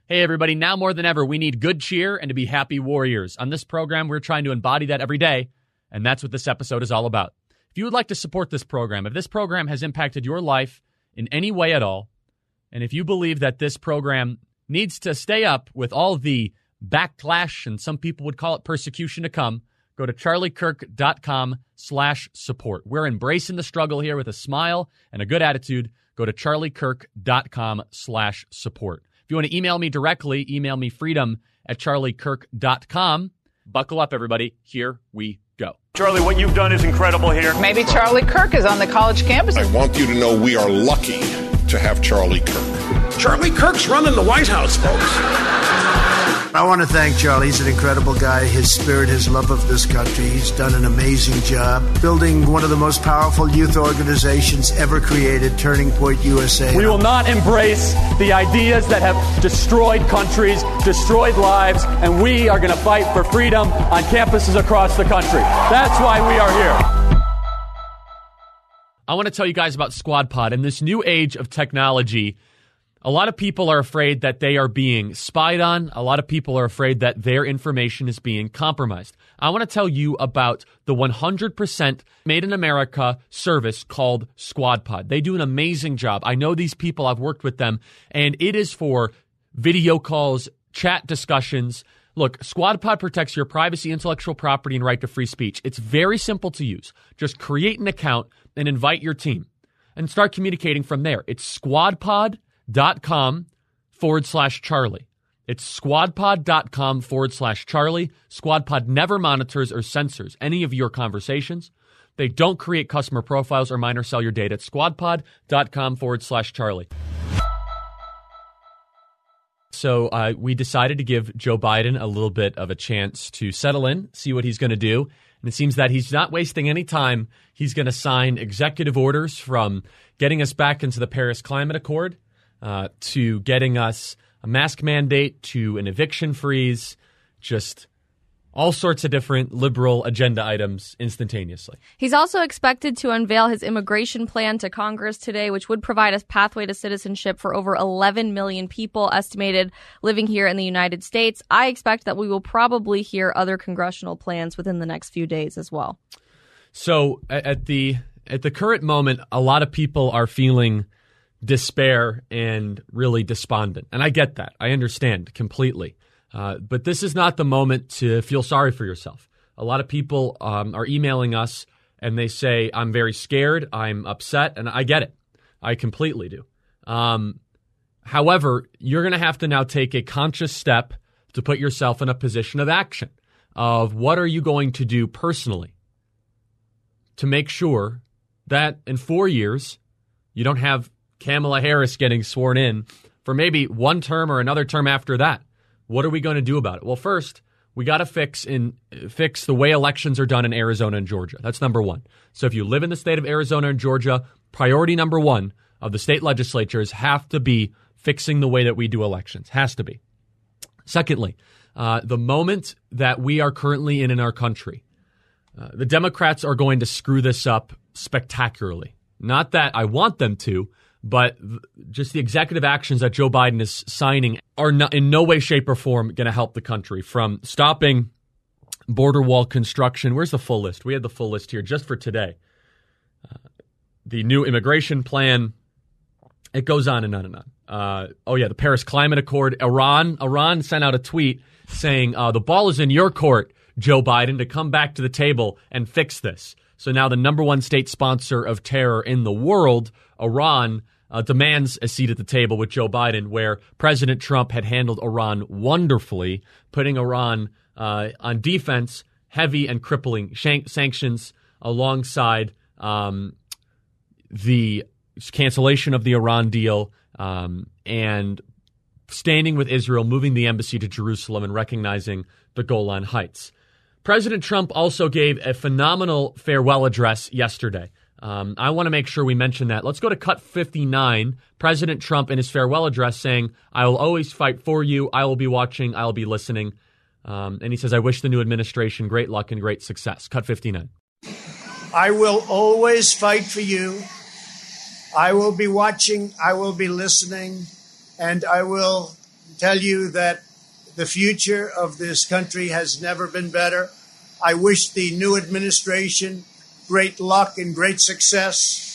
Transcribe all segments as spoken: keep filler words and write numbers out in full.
Hey, everybody, now more than ever, we need good cheer and to be happy warriors. On this program, we're trying to embody that every day, and that's what this episode is all about. If you would like to support this program, if this program has impacted your life in any way at all, and if you believe that this program needs to stay up with all the backlash, and some people would call it persecution to come, go to charliekirk.com slash support. We're embracing the struggle here with a smile and a good attitude. Go to charliekirk.com slash support. If you want to email me directly, email me freedom at charliekirk dot com. Buckle up, everybody. Here we go. Charlie, what you've done is incredible here. Maybe Charlie Kirk is on the college campus. I want you to know we are lucky to have Charlie Kirk. Charlie Kirk's running the White House, folks. I want to thank Charlie. He's an incredible guy. His spirit, his love of this country. He's done an amazing job building one of the most powerful youth organizations ever created, Turning Point U S A. We will not embrace the ideas that have destroyed countries, destroyed lives, and we are going to fight for freedom on campuses across the country. That's why we are here. I want to tell you guys about Squad Pod. In this new age of technology, a lot of people are afraid that they are being spied on. A lot of people are afraid that their information is being compromised. I want to tell you about the one hundred percent Made in America service called Squad Pod. They do an amazing job. I know these people. I've worked with them, and it is for video calls, chat discussions. Look, Squad Pod protects your privacy, intellectual property, and right to free speech. It's very simple to use. Just create an account and invite your team and start communicating from there. It's squadpod.com forward slash Charlie. It's squadpod.com forward slash Charlie. SquadPod never monitors or censors any of your conversations. They don't create customer profiles or mine or sell your data. It's squadpod.com forward slash Charlie. So uh, we decided to give Joe Biden a little bit of a chance to settle in, see what he's going to do. And it seems that he's not wasting any time. He's going to sign executive orders from getting us back into the Paris Climate Accord uh, to getting us a mask mandate to an eviction freeze, just all sorts of different liberal agenda items instantaneously. He's also expected to unveil his immigration plan to Congress today, which would provide a pathway to citizenship for over eleven million people estimated living here in the United States. I expect that we will probably hear other congressional plans within the next few days as well. So at the at the current moment, a lot of people are feeling despair and really despondent. And I get that. I understand completely. Uh, but this is not the moment to feel sorry for yourself. A lot of people um, are emailing us and they say, I'm very scared, I'm upset, and I get it. I completely do. Um, however, you're going to have to now take a conscious step to put yourself in a position of action of what are you going to do personally to make sure that in four years you don't have Kamala Harris getting sworn in for maybe one term or another term after that. What are we going to do about it? Well, first, we got to fix in fix the way elections are done in Arizona and Georgia. That's number one. So if you live in the state of Arizona and Georgia, priority number one of the state legislatures have to be fixing the way that we do elections. Has to be. Secondly, uh, the moment that we are currently in in our country, uh, the Democrats are going to screw this up spectacularly. Not that I want them to, but just the executive actions that Joe Biden is signing are not, in no way, shape, or form going to help the country. From stopping border wall construction. Where's the full list? We had the full list here just for today. Uh, the new immigration plan. It goes on and on and on. Uh, oh, yeah, the Paris Climate Accord. Iran, Iran sent out a tweet saying, uh, the ball is in your court, Joe Biden, to come back to the table and fix this. So now the number one state sponsor of terror in the world, Iran, Uh, demands a seat at the table with Joe Biden, where President Trump had handled Iran wonderfully, putting Iran uh, on defense, heavy and crippling shank- sanctions alongside um, the cancellation of the Iran deal um, and standing with Israel, moving the embassy to Jerusalem and recognizing the Golan Heights. President Trump also gave a phenomenal farewell address yesterday. Um, I want to make sure we mention that. Let's go to cut fifty-nine. President Trump in his farewell address saying, I will always fight for you. I will be watching. I will be listening. Um, and he says, I wish the new administration great luck and great success. Cut fifty-nine. I will always fight for you. I will be watching. I will be listening. And I will tell you that the future of this country has never been better. I wish the new administration great luck and great success.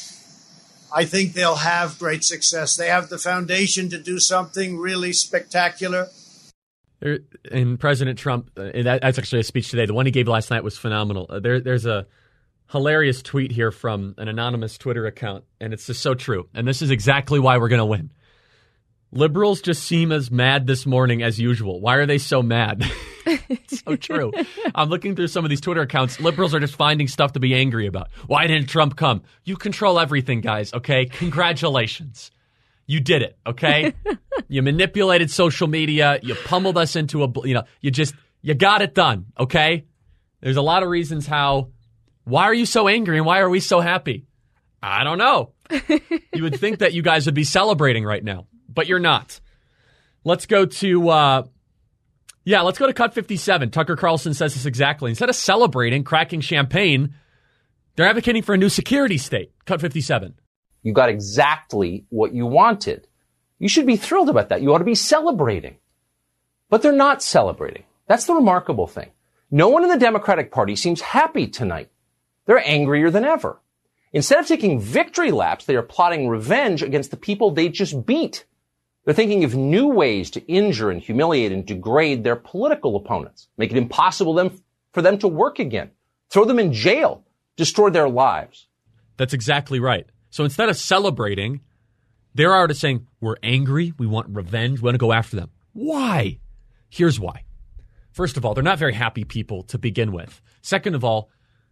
I think they'll have great success. They have the foundation to do something really spectacular. There, and President Trump, uh, that, that's actually a speech today. The one he gave last night was phenomenal. Uh, there, there's a hilarious tweet here from an anonymous Twitter account, and it's just so true. And this is exactly why we're going to win. Liberals just seem as mad this morning as usual. Why are they so mad? It's so true. I'm looking through some of these Twitter accounts. Liberals are just finding stuff to be angry about. Why didn't Trump come? You control everything, guys, okay? Congratulations. You did it, okay? You manipulated social media. You pummeled us into a, you know, you just, you got it done, okay? There's a lot of reasons how, why are you so angry and why are we so happy? I don't know. You would think that you guys would be celebrating right now, but you're not. Let's go to, uh, yeah, let's go to Cut fifty-seven. Tucker Carlson says this exactly. Instead of celebrating, cracking champagne, they're advocating for a new security state. Cut fifty-seven. You got exactly what you wanted. You should be thrilled about that. You ought to be celebrating. But they're not celebrating. That's the remarkable thing. No one in the Democratic Party seems happy tonight. They're angrier than ever. Instead of taking victory laps, they are plotting revenge against the people they just beat. They're thinking of new ways to injure and humiliate and degrade their political opponents, make it impossible them, for them to work again, throw them in jail, destroy their lives. That's exactly right. So instead of celebrating, they're already saying, we're angry, we want revenge, we want to go after them. Why? Here's why. First of all, they're not very happy people to begin with. Second of all,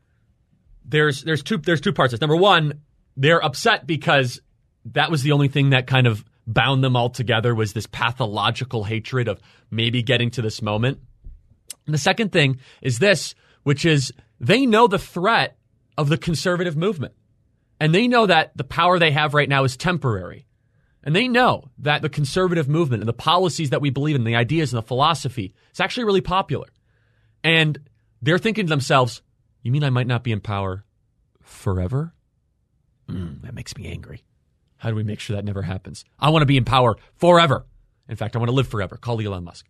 there's there's two there's two parts. Number one, they're upset because that was the only thing that kind of bound them all together, was this pathological hatred of maybe getting to this moment. And the second thing is this, which is they know the threat of the conservative movement. And they know that the power they have right now is temporary. And they know that the conservative movement and the policies that we believe in, the ideas and the philosophy, is actually really popular. And they're thinking to themselves, you mean I might not be in power forever? Mm, that makes me angry. How do we make sure that never happens? I want to be in power forever. In fact, I want to live forever. Call Elon Musk.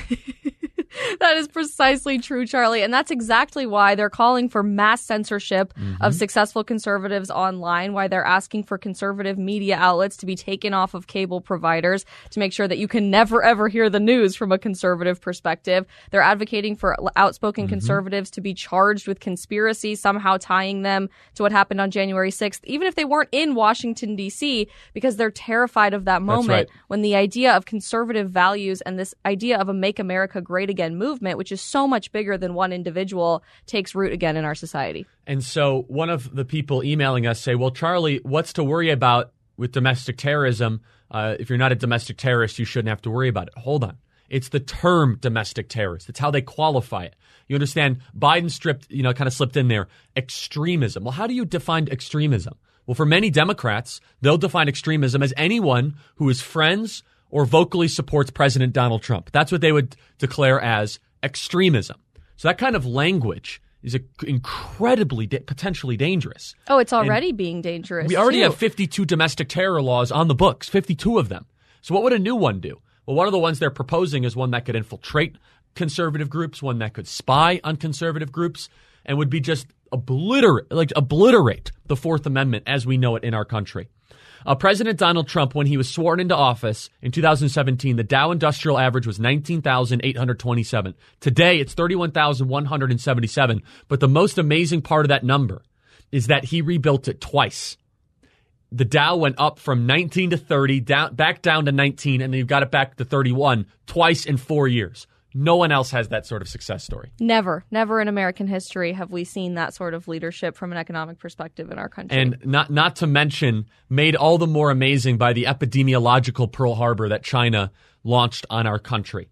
That is precisely true, Charlie. And that's exactly why they're calling for mass censorship mm-hmm. of successful conservatives online, why they're asking for conservative media outlets to be taken off of cable providers to make sure that you can never, ever hear the news from a conservative perspective. They're advocating for outspoken mm-hmm. conservatives to be charged with conspiracy, somehow tying them to what happened on January sixth, even if they weren't in Washington, D C, because they're terrified of that moment right. when the idea of conservative values and this idea of a Make America Great Again movement, which is so much bigger than one individual, takes root again in our society. And so one of the people emailing us say, well, Charlie, what's to worry about with domestic terrorism? Uh, if you're not a domestic terrorist, you shouldn't have to worry about it. Hold on. It's the term domestic terrorist. It's how they qualify it. You understand? Biden stripped, you know, kind of slipped in there, extremism. Well, how do you define extremism? Well, for many Democrats, they'll define extremism as anyone who is friends or vocally supports President Donald Trump. That's what they would declare as extremism. So that kind of language is incredibly, da- potentially dangerous. Oh, it's already and being dangerous. We already too. have fifty-two domestic terror laws on the books, fifty-two of them. So what would a new one do? Well, one of the ones they're proposing is one that could infiltrate conservative groups, one that could spy on conservative groups, and would be just obliterate, like obliterate the Fourth Amendment as we know it in our country. Uh, President Donald Trump, when he was sworn into office in two thousand seventeen, the Dow Industrial Average was nineteen thousand eight hundred twenty-seven. Today, it's thirty-one thousand one hundred seventy-seven. But the most amazing part of that number is that he rebuilt it twice. The Dow went up from nineteen to thirty, down, back down to nineteen, and then you've got it back to thirty-one twice in four years. No one else has that sort of success story. Never, never in American history have we seen that sort of leadership from an economic perspective in our country. And not not to mention, made all the more amazing by the epidemiological Pearl Harbor that China launched on our country.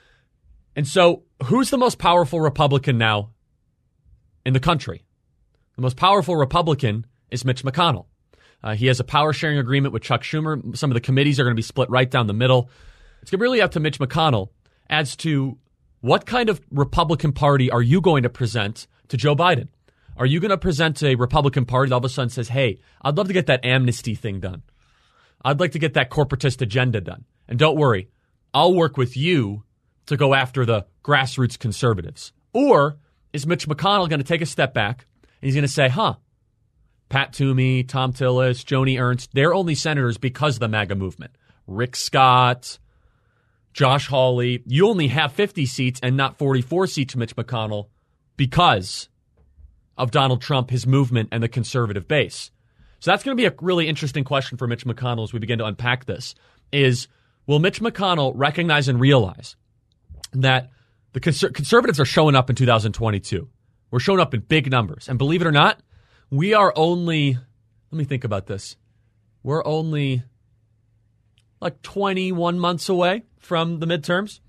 And so, who's the most powerful Republican now in the country? The most powerful Republican is Mitch McConnell. Uh, he has a power-sharing agreement with Chuck Schumer. Some of the committees are going to be split right down the middle. It's really up to Mitch McConnell as to what kind of Republican Party are you going to present to Joe Biden? Are you going to present a Republican Party that all of a sudden says, hey, I'd love to get that amnesty thing done. I'd like to get that corporatist agenda done. And don't worry, I'll work with you to go after the grassroots conservatives? Or is Mitch McConnell going to take a step back and he's going to say, huh, Pat Toomey, Tom Tillis, Joni Ernst, they're only senators because of the MAGA movement. Rick Scott, Josh Hawley, you only have fifty seats and not forty-four seats, Mitch McConnell, because of Donald Trump, his movement, and the conservative base. So that's going to be a really interesting question for Mitch McConnell as we begin to unpack this, is will Mitch McConnell recognize and realize that the conser- conservatives are showing up in two thousand twenty-two? We're showing up in big numbers. And believe it or not, we are only, let me think about this. We're only like twenty-one months away from the midterms.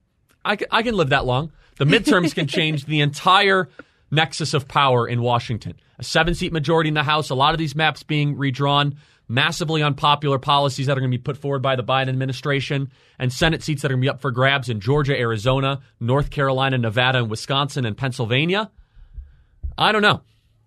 I can, I can live that long. The midterms can change the entire nexus of power in Washington. A seven-seat majority in the House, a lot of these maps being redrawn, massively unpopular policies that are going to be put forward by the Biden administration, and Senate seats that are going to be up for grabs in Georgia, Arizona, North Carolina, Nevada, and Wisconsin, and Pennsylvania. I don't know.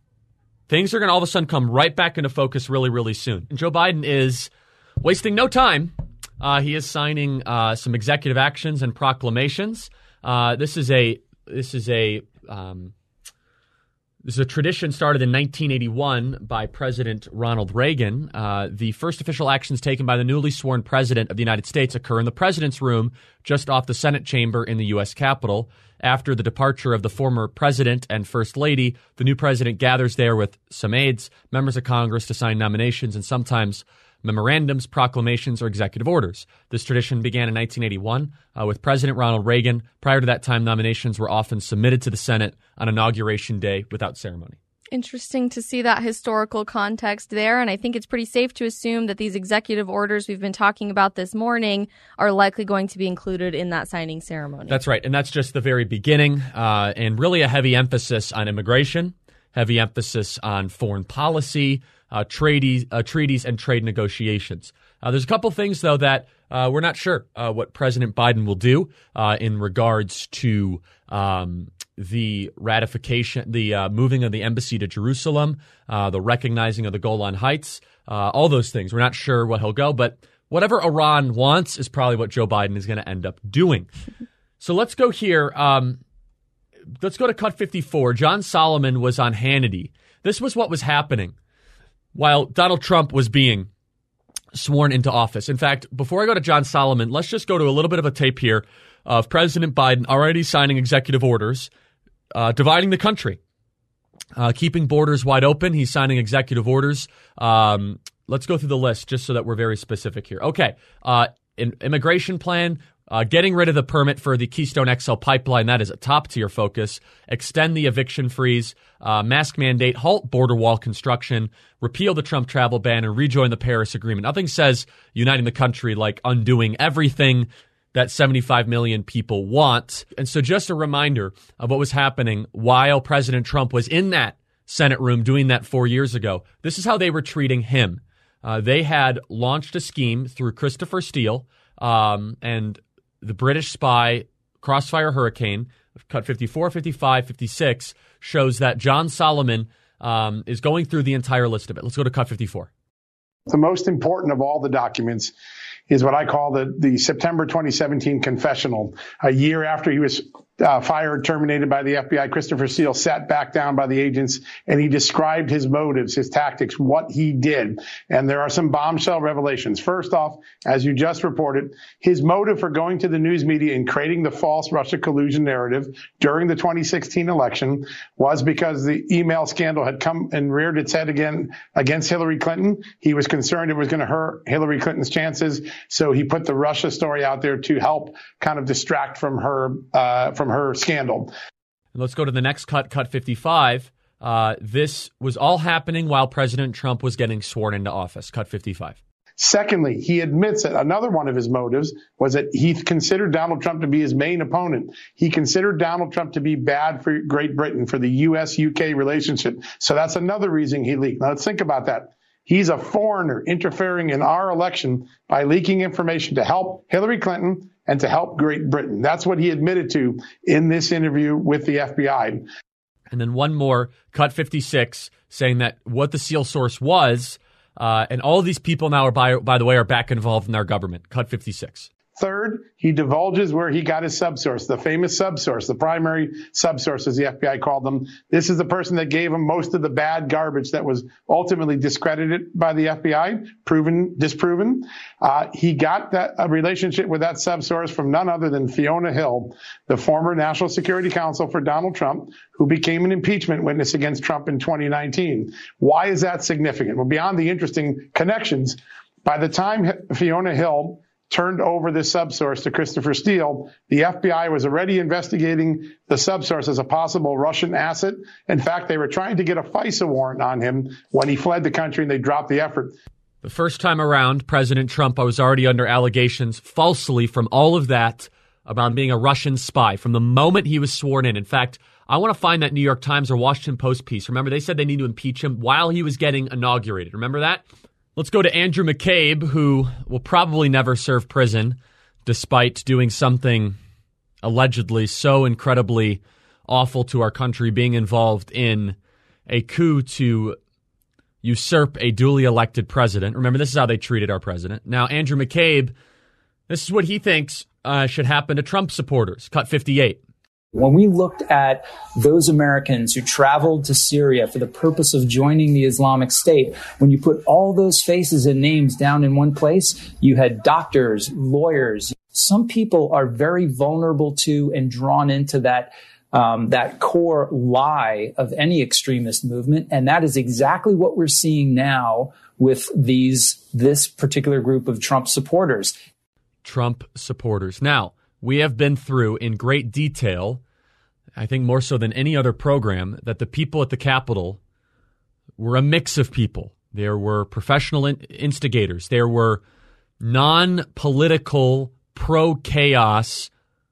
Things are going to all of a sudden come right back into focus really, really soon. And Joe Biden is wasting no time. Uh, he is signing uh, some executive actions and proclamations. Uh, this is a this is a um, this is a tradition started in nineteen eighty-one by President Ronald Reagan. Uh, the first official actions taken by the newly sworn president of the United States occur in the president's room just off the Senate chamber in the U S Capitol. After the departure of the former president and first lady, the new president gathers there with some aides, members of Congress to sign nominations, and sometimes memorandums, proclamations, or executive orders. This tradition began in nineteen eighty-one uh, with President Ronald Reagan. Prior to that time, nominations were often submitted to the Senate on Inauguration Day without ceremony. Interesting to see that historical context there, and I think it's pretty safe to assume that these executive orders we've been talking about this morning are likely going to be included in that signing ceremony. That's right, and that's just the very beginning, uh, and really a heavy emphasis on immigration, heavy emphasis on foreign policy, uh, treaties, uh, treaties, and trade negotiations. Uh, there's a couple things, though, that uh, we're not sure uh, what President Biden will do uh, in regards to um, the ratification, the uh, moving of the embassy to Jerusalem, uh, the recognizing of the Golan Heights, uh, all those things. We're not sure what he'll go, but whatever Iran wants is probably what Joe Biden is going to end up doing. So let's go here. Um, let's go to Cut fifty-four. John Solomon was on Hannity. This was what was happening while Donald Trump was being sworn into office. In fact, before I go to John Solomon, let's just go to a little bit of a tape here of President Biden already signing executive orders, uh, dividing the country, uh, keeping borders wide open. He's signing executive orders. Um, let's go through the list just so that we're very specific here. Okay, uh, in, immigration plan, uh, getting rid of the permit for the Keystone X L pipeline. That is a top tier focus. Extend the eviction freeze, uh, mask mandate, halt border wall construction, repeal the Trump travel ban, and rejoin the Paris Agreement. Nothing says uniting the country like undoing everything that seventy-five million people want. And so just a reminder of what was happening while President Trump was in that Senate room doing that four years ago. This is how they were treating him. Uh, they had launched a scheme through Christopher Steele um, and the British spy Crossfire Hurricane. Cut fifty-four, fifty-five, fifty-six shows that John Solomon um, is going through the entire list of it. Let's go to Cut fifty-four. The most important of all the documents is what I call the, the September twenty seventeen confessional. A year after he was uh, fired, terminated by the F B I, Christopher Steele sat back down by the agents and he described his motives, his tactics, what he did. And there are some bombshell revelations. First off, as you just reported, his motive for going to the news media and creating the false Russia collusion narrative during the twenty sixteen election was because the email scandal had come and reared its head again against Hillary Clinton. He was concerned it was going to hurt Hillary Clinton's chances. So he put the Russia story out there to help kind of distract from her, uh, from her scandal. And let's go to the next cut, Cut fifty-five. Uh, this was all happening while President Trump was getting sworn into office. Cut fifty-five. Secondly, he admits that another one of his motives was that he considered Donald Trump to be his main opponent. He considered Donald Trump to be bad for Great Britain, for the U S U K relationship. So that's another reason he leaked. Now let's think about that. He's a foreigner interfering in our election by leaking information to help Hillary Clinton and to help Great Britain. That's what he admitted to in this interview with the F B I. And then one more, Cut fifty-six, saying that what the SEAL source was, uh, and all of these people now are, by, by the way, are back involved in our government. Cut fifty-six. Third, he divulges where he got his subsource, the famous subsource, the primary subsource, as the F B I called them. This is the person that gave him most of the bad garbage that was ultimately discredited by the F B I, proven, disproven. Uh, he got that a relationship with that subsource from none other than Fiona Hill, the former National Security Counsel for Donald Trump, who became an impeachment witness against Trump in twenty nineteen. Why is that significant? Well, beyond the interesting connections, by the time Fiona Hill turned over this subsource to Christopher Steele, the F B I was already investigating the subsource as a possible Russian asset. In fact, they were trying to get a FISA warrant on him when he fled the country, and they dropped the effort. The first time around, President Trump was already under allegations falsely from all of that about being a Russian spy from the moment he was sworn in. In fact, I want to find that New York Times or Washington Post piece. Remember, they said they need to impeach him while he was getting inaugurated. Remember that? Let's go to Andrew McCabe, who will probably never serve prison, despite doing something allegedly so incredibly awful to our country, being involved in a coup to usurp a duly elected president. Remember, this is how they treated our president. Now, Andrew McCabe, this is what he thinks uh, should happen to Trump supporters. Cut fifty-eight. When we looked at those Americans who traveled to Syria for the purpose of joining the Islamic State, when you put all those faces and names down in one place, you had doctors, lawyers. Some people are very vulnerable to and drawn into that um, that core lie of any extremist movement. And that is exactly what we're seeing now with these this particular group of Trump supporters. Trump supporters. Now, we have been through in great detail, I think more so than any other program, that the people at the Capitol were a mix of people. There were professional in- instigators. There were non-political, pro-chaos,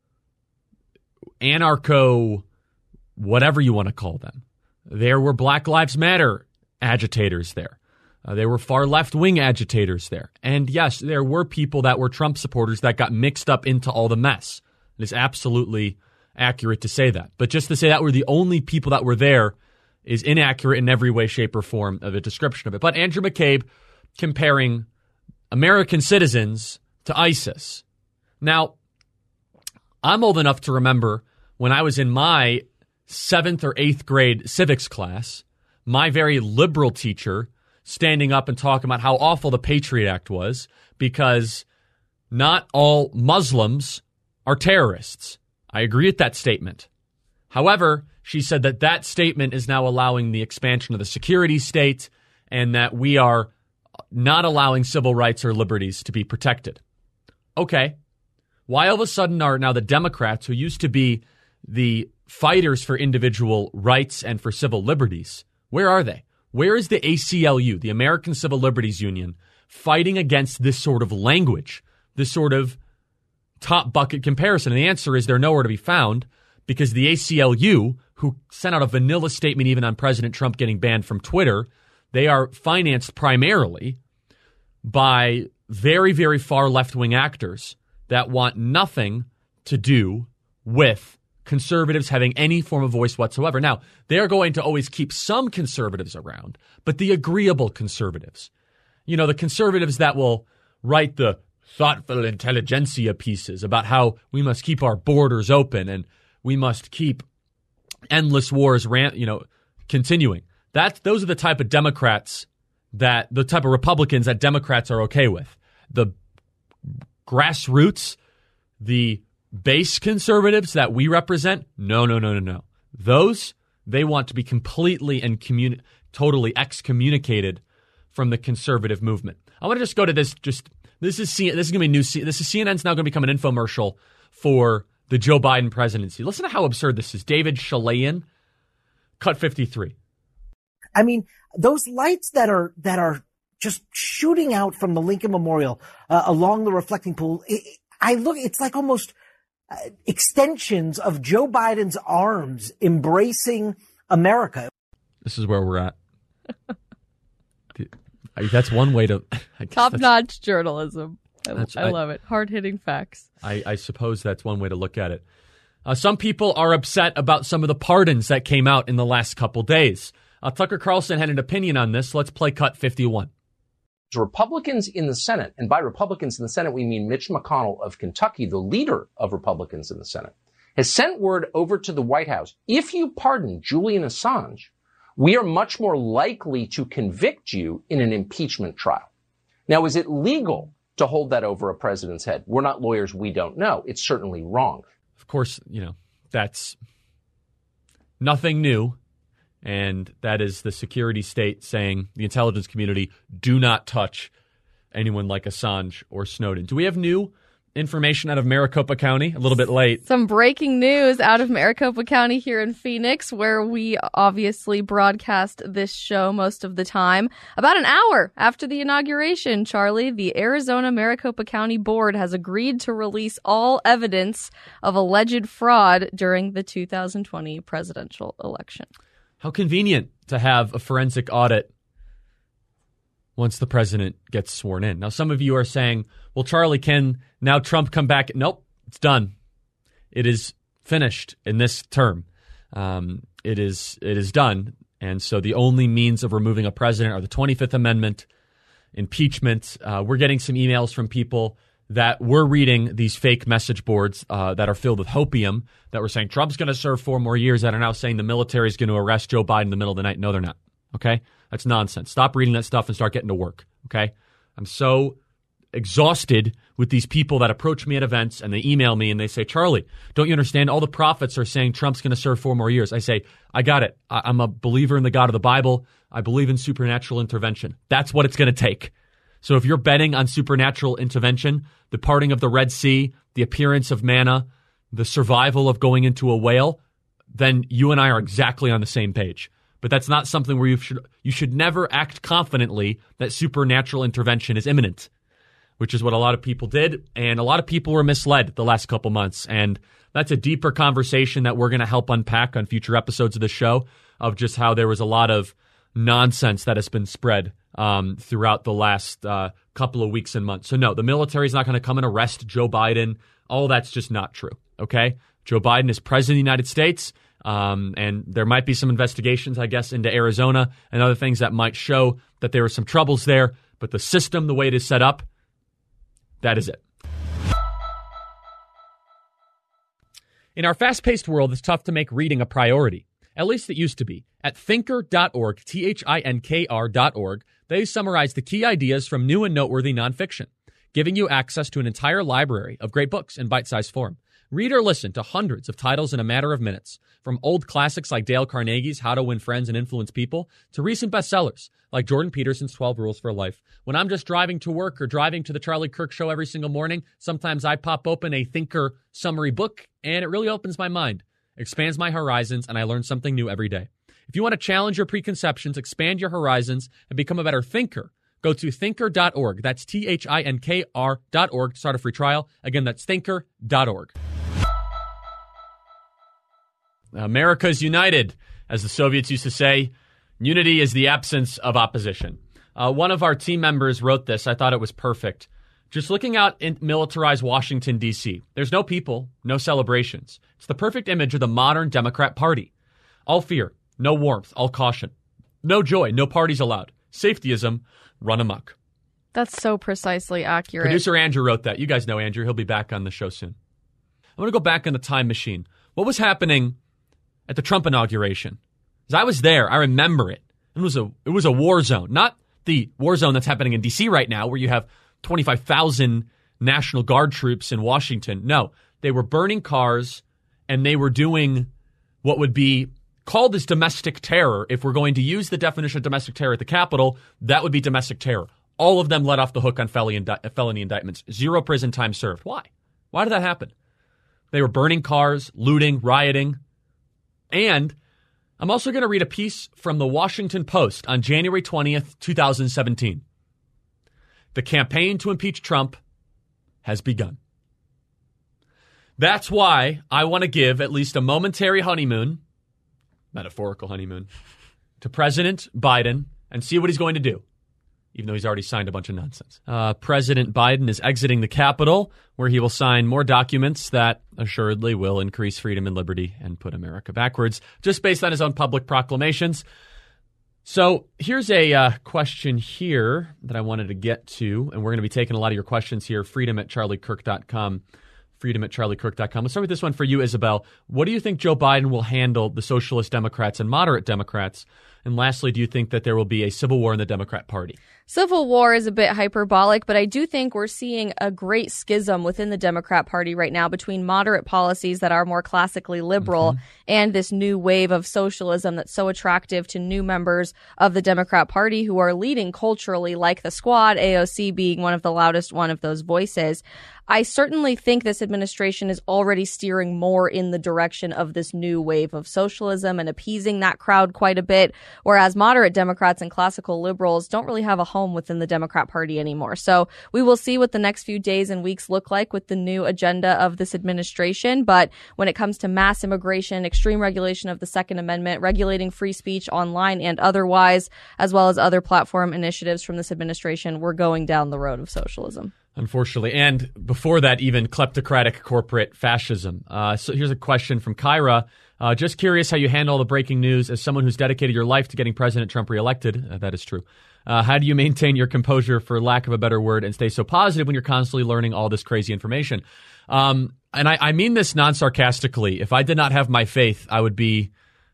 anarcho, whatever you want to call them. There were Black Lives Matter agitators there. Uh, there were far left-wing agitators there. And yes, there were people that were Trump supporters that got mixed up into all the mess. It is absolutely accurate to say that. But just to say that were the only people that were there is inaccurate in every way, shape, or form of a description of it. But Andrew McCabe comparing American citizens to ISIS. Now, I'm old enough to remember when I was in my seventh or eighth grade civics class, my very liberal teacher standing up and talking about how awful the Patriot Act was because not all Muslims are terrorists. I agree with that statement. However, she said that that statement is now allowing the expansion of the security state and that we are not allowing civil rights or liberties to be protected. Okay. Why all of a sudden are now the Democrats, who used to be the fighters for individual rights and for civil liberties, where are they? Where is the A C L U, the American Civil Liberties Union, fighting against this sort of language, this sort of top bucket comparison? And the answer is they're nowhere to be found because the A C L U, who sent out a vanilla statement even on President Trump getting banned from Twitter, they are financed primarily by very, very far left-wing actors that want nothing to do with conservatives having any form of voice whatsoever. Now, they're going to always keep some conservatives around, but the agreeable conservatives, you know, the conservatives that will write the thoughtful intelligentsia pieces about how we must keep our borders open and we must keep endless wars, ran, you know, continuing. That those are the type of Democrats that the type of Republicans that Democrats are okay with. The grassroots, the base conservatives that we represent, no, no, no, no, no. Those, they want to be completely and communi- totally excommunicated from the conservative movement. I want to just go to this. Just this is C- this is going to be new. C- this is C N N's now going to become an infomercial for the Joe Biden presidency. Listen to how absurd this is. David Shalayan, cut fifty-three. I mean, those lights that are that are just shooting out from the Lincoln Memorial uh, along the reflecting pool. It, I look, it's like almost uh, extensions of Joe Biden's arms embracing America. This is where we're at. That's one way to... Top-notch journalism. I, I love it. Hard-hitting facts. I, I suppose that's one way to look at it. Uh, some people are upset about some of the pardons that came out in the last couple days. Uh, Tucker Carlson had an opinion on this. Let's play cut fifty-one. is Republicans in the Senate, and by Republicans in the Senate, we mean Mitch McConnell of Kentucky, the leader of Republicans in the Senate, has sent word over to the White House. If you pardon Julian Assange, we are much more likely to convict you in an impeachment trial. Now, is it legal to hold that over a president's head? We're not lawyers. We don't know. It's certainly wrong. Of course, you know, that's nothing new. And that is the security state saying, the intelligence community, do not touch anyone like Assange or Snowden. Do we have new information out of Maricopa County? A little bit late. Some breaking news out of Maricopa County here in Phoenix, where we obviously broadcast this show most of the time. About an hour after the inauguration, Charlie, the Arizona Maricopa County Board has agreed to release all evidence of alleged fraud during the two thousand twenty presidential election. How convenient to have a forensic audit once the president gets sworn in. Now, some of you are saying, well, Charlie, can now Trump come back? Nope, it's done. It is finished in this term. Um, it is it is done. And so the only means of removing a president are the twenty-fifth Amendment, impeachment. Uh, we're getting some emails from people that were reading these fake message boards uh, that are filled with hopium that were saying Trump's going to serve four more years, that are now saying the military is going to arrest Joe Biden in the middle of the night. No, they're not. Okay? That's nonsense. Stop reading that stuff and start getting to work. Okay? I'm so exhausted with these people that approach me at events and they email me and they say, Charlie, don't you understand? All the prophets are saying Trump's going to serve four more years. I say, I got it. I- I'm a believer in the God of the Bible. I believe in supernatural intervention. That's what it's going to take. So if you're betting on supernatural intervention, the parting of the Red Sea, the appearance of manna, the survival of going into a whale, then you and I are exactly on the same page. But that's not something where you should you should never act confidently that supernatural intervention is imminent, which is what a lot of people did. And a lot of people were misled the last couple months. And that's a deeper conversation that we're going to help unpack on future episodes of the show, of just how there was a lot of nonsense that has been spread um, throughout the last uh, couple of weeks and months. So no, the military is not going to come and arrest Joe Biden. All that's just not true. Okay? Joe Biden is president of the United States. Um, and there might be some investigations, I guess, into Arizona and other things that might show that there were some troubles there. But the system, the way it is set up, that is it. In our fast-paced world, it's tough to make reading a priority. At least it used to be. At thinker dot org, T H I N K R dot org, they summarize the key ideas from new and noteworthy nonfiction, giving you access to an entire library of great books in bite-sized form. Read or listen to hundreds of titles in a matter of minutes, from old classics like Dale Carnegie's How to Win Friends and Influence People to recent bestsellers like Jordan Peterson's twelve Rules for Life. When I'm just driving to work or driving to the Charlie Kirk Show every single morning, sometimes I pop open a Thinker summary book, and it really opens my mind, expands my horizons, and I learn something new every day. If you want to challenge your preconceptions, expand your horizons, and become a better thinker, go to thinker dot org. That's T H I N K R dot org to start a free trial. Again, that's thinker dot org. America's united, as the Soviets used to say. Unity is the absence of opposition. Uh, one of our team members wrote this. I thought it was perfect. Just looking out in militarized Washington, D C, there's no people, no celebrations. It's the perfect image of the modern Democrat Party. All fear, no warmth, all caution. No joy, no parties allowed. Safetyism, run amok. That's so precisely accurate. Producer Andrew wrote that. You guys know Andrew. He'll be back on the show soon. I'm going to go back in the time machine. What was happening at the Trump inauguration? Because I was there. I remember it. It was a it was a war zone. Not the war zone that's happening in D C right now, where you have twenty-five thousand National Guard troops in Washington. No, they were burning cars, and they were doing what would be called as domestic terror. If we're going to use the definition of domestic terror at the Capitol, that would be domestic terror. All of them let off the hook on felony, indi- felony indictments. Zero prison time served. Why? Why did that happen? They were burning cars, looting, rioting. And I'm also going to read a piece from the Washington Post on January twentieth, twenty seventeen. The campaign to impeach Trump has begun. That's why I want to give at least a momentary honeymoon, metaphorical honeymoon, to President Biden and see what he's going to do, even though he's already signed a bunch of nonsense. Uh, President Biden is exiting the Capitol, where he will sign more documents that assuredly will increase freedom and liberty and put America backwards, just based on his own public proclamations. So here's a uh, question here that I wanted to get to, and we're going to be taking a lot of your questions here, freedom at charlie kirk dot com, freedom at charlie kirk dot com. Let's start with this one for you, Isabel. What do you think Joe Biden will handle the socialist Democrats and moderate Democrats? And lastly, do you think that there will be a civil war in the Democrat Party? Civil war is a bit hyperbolic, but I do think we're seeing a great schism within the Democrat Party right now between moderate policies that are more classically liberal mm-hmm. and this new wave of socialism that's so attractive to new members of the Democrat Party who are leading culturally, like the Squad, A O C being one of the loudest one of those voices. I certainly think this administration is already steering more in the direction of this new wave of socialism and appeasing that crowd quite a bit, whereas moderate Democrats and classical liberals don't really have a home within the Democrat Party anymore. So we will see what the next few days and weeks look like with the new agenda of this administration. But when it comes to mass immigration, extreme regulation of the Second Amendment, regulating free speech online and otherwise, as well as other platform initiatives from this administration, we're going down the road of socialism. Unfortunately. And before that, even kleptocratic corporate fascism. Uh, so here's a question from Kyra. Uh, just curious how you handle the breaking news as someone who's dedicated your life to getting President Trump reelected. Uh, that is true. Uh, how do you maintain your composure, for lack of a better word, and stay so positive when you're constantly learning all this crazy information? Um, and I, I mean this non-sarcastically. If I did not have my faith, I would be...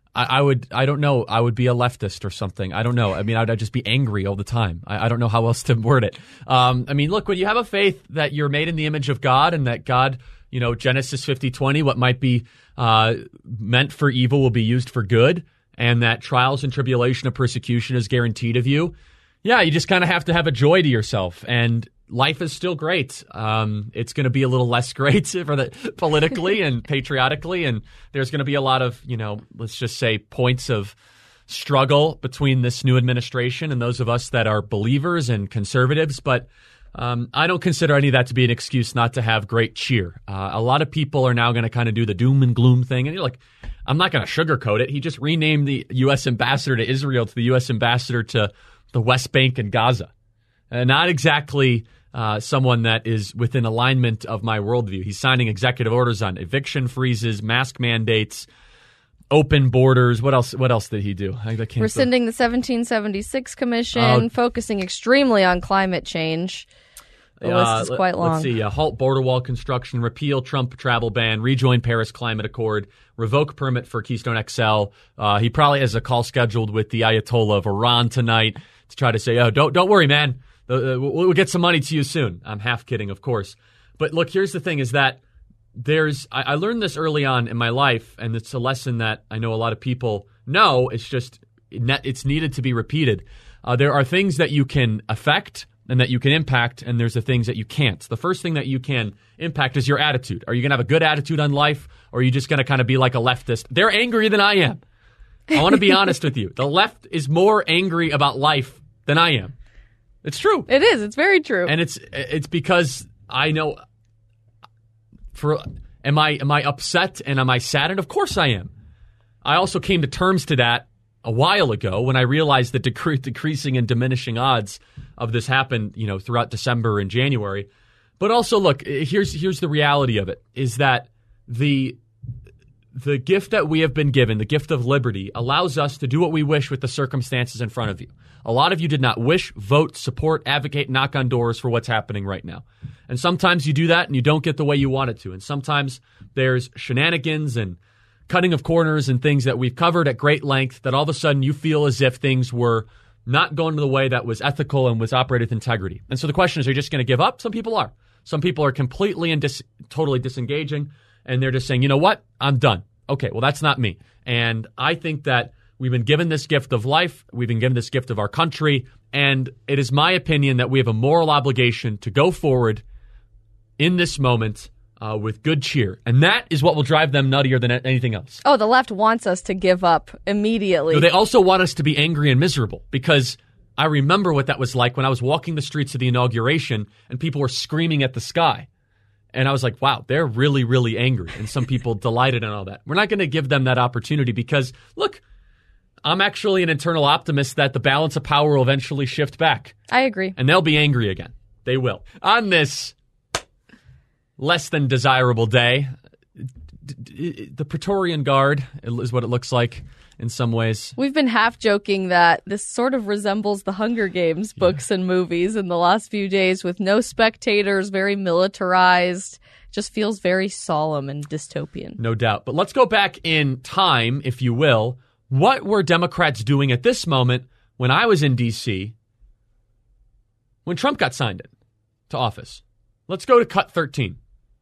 I would, I don't know, I would be a leftist or something. I don't know. I mean, I'd, I'd just be angry all the time. I, I don't know how else to word it. Um, I mean, look, when you have a faith that you're made in the image of God and that God, you know, Genesis fifty twenty, what might be uh, meant for evil will be used for good, and that trials and tribulation of persecution is guaranteed of you. Yeah, you just kind of have to have a joy to yourself. And life is still great. Um, it's going to be a little less great for the politically and patriotically, and there's going to be a lot of, you know, let's just say points of struggle between this new administration and those of us that are believers and conservatives. But um, I don't consider any of that to be an excuse not to have great cheer. Uh, a lot of people are now going to kind of do the doom and gloom thing, and you're like, I'm not going to sugarcoat it. He just renamed the U S ambassador to Israel to the U S ambassador to the West Bank and Gaza. Uh, not exactly Uh, someone that is within alignment of my worldview. He's signing executive orders on eviction freezes, mask mandates, open borders. What else? What else did he do? I, I can't Rescinding the seventeen seventy-six Commission, uh, focusing extremely on climate change. The uh, list is quite long. Let's see. Uh, halt border wall construction, repeal Trump travel ban, rejoin Paris Climate Accord, revoke permit for Keystone X L. Uh, he probably has a call scheduled with the Ayatollah of Iran tonight to try to say, oh, don't don't worry, man. Uh, we'll get some money to you soon. I'm half kidding, of course. But look, here's the thing is that there's – I learned this early on in my life, and it's a lesson that I know a lot of people know. It's just it's needed to be repeated. Uh, there are things that you can affect and that you can impact, and there's the things that you can't. The first thing that you can impact is your attitude. Are you going to have a good attitude on life, or are you just going to kind of be like a leftist? They're angrier than I am. I want to be honest with you. The left is more angry about life than I am. It's true. It is. It's very true. And it's it's because I know for am I am I upset and am I saddened? Of course I am. I also came to terms to that a while ago when I realized the decre- decreasing and diminishing odds of this happened, you know, throughout December and January. But also, look, here's here's the reality of it is that the the gift that we have been given, the gift of liberty, allows us to do what we wish with the circumstances in front of you. A lot of you did not wish, vote, support, advocate, knock on doors for what's happening right now. And sometimes you do that and you don't get the way you want it to. And sometimes there's shenanigans and cutting of corners and things that we've covered at great length that all of a sudden you feel as if things were not going the way that was ethical and was operated with integrity. And so the question is, are you just going to give up? Some people are. Some people are completely and dis- totally disengaging, and they're just saying, you know what? I'm done. Okay, well, that's not me. And I think that we've been given this gift of life. We've been given this gift of our country. And it is my opinion that we have a moral obligation to go forward in this moment uh, with good cheer. And that is what will drive them nuttier than anything else. Oh, the left wants us to give up immediately. No, they also want us to be angry and miserable, because I remember what that was like when I was walking the streets of the inauguration and people were screaming at the sky. And I was like, wow, they're really, really angry. And some people delighted in all that. We're not going to give them that opportunity because, look, I'm actually an internal optimist that the balance of power will eventually shift back. I agree. And they'll be angry again. They will. On this less than desirable day, the Praetorian Guard is what it looks like, in some ways. We've been half joking that this sort of resembles the Hunger Games books yeah. and movies in the last few days, with no spectators, very militarized. Just feels very solemn and dystopian. No doubt. But let's go back in time, if you will. What were Democrats doing at this moment when I was in D C when Trump got signed in to office? Let's go to cut thirteen.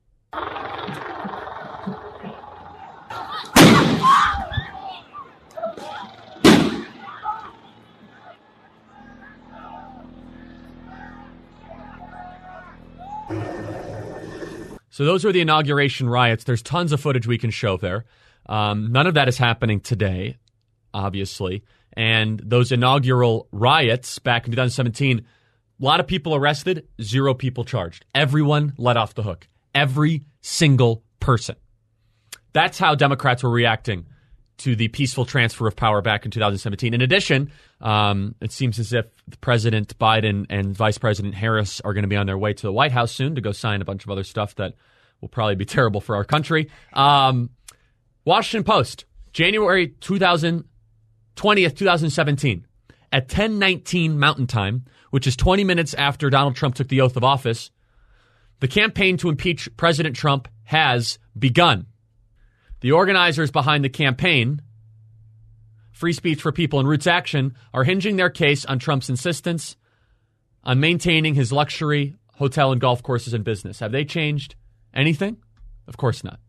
So those were the inauguration riots. There's tons of footage we can show there. Um, none of that is happening today, obviously. And those inaugural riots back in two thousand seventeen, a lot of people arrested, zero people charged. Everyone let off the hook. Every single person. That's how Democrats were reacting to the peaceful transfer of power back in two thousand seventeen. In addition, um, it seems as if President Biden and Vice President Harris are going to be on their way to the White House soon to go sign a bunch of other stuff that will probably be terrible for our country. Um, Washington Post, January twentieth, twenty seventeen, at ten nineteen Mountain Time, which is twenty minutes after Donald Trump took the oath of office, the campaign to impeach President Trump has begun. The organizers behind the campaign, Free Speech for People and Roots Action, are hinging their case on Trump's insistence on maintaining his luxury hotel and golf courses and business. Have they changed anything? Of course not.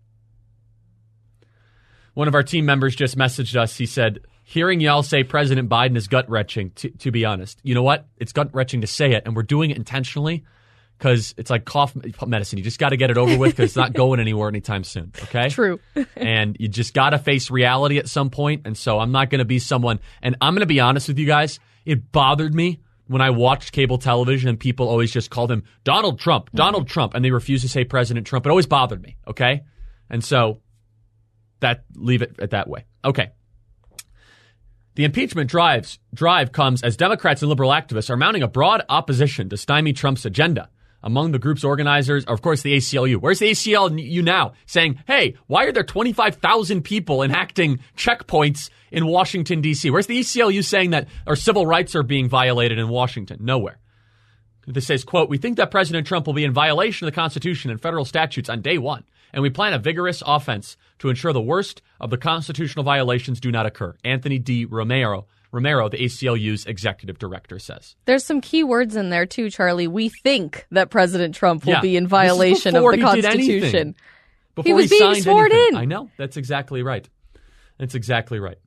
One of our team members just messaged us. He said, hearing y'all say President Biden is gut-wrenching, to, to be honest. You know what? It's gut-wrenching to say it, and we're doing it intentionally because it's like cough medicine. You just got to get it over with because it's not going anywhere anytime soon, okay? True. And you just got to face reality at some point, and so I'm not going to be someone, and I'm going to be honest with you guys, it bothered me when I watched cable television and people always just called him Donald Trump, Donald mm-hmm. Trump, and they refused to say President Trump. It always bothered me, okay? And so that leave it at that way. Okay. The impeachment drives, drive comes as Democrats and liberal activists are mounting a broad opposition to stymie Trump's agenda. Among the group's organizers are, of course, the A C L U. Where's the A C L U now saying, hey, why are there twenty-five thousand people enacting checkpoints in Washington, D C? Where's the A C L U saying that our civil rights are being violated in Washington? Nowhere. This says, quote, we think that President Trump will be in violation of the Constitution and federal statutes on day one, and we plan a vigorous offense to ensure the worst of the constitutional violations do not occur. Anthony D. Romero, Romero, the A C L U's executive director, says. There's some key words in there, too, Charlie. We think that President Trump will yeah. be in violation of the Constitution. Before he was he being signed sworn anything. in. I know. That's exactly right. That's exactly right.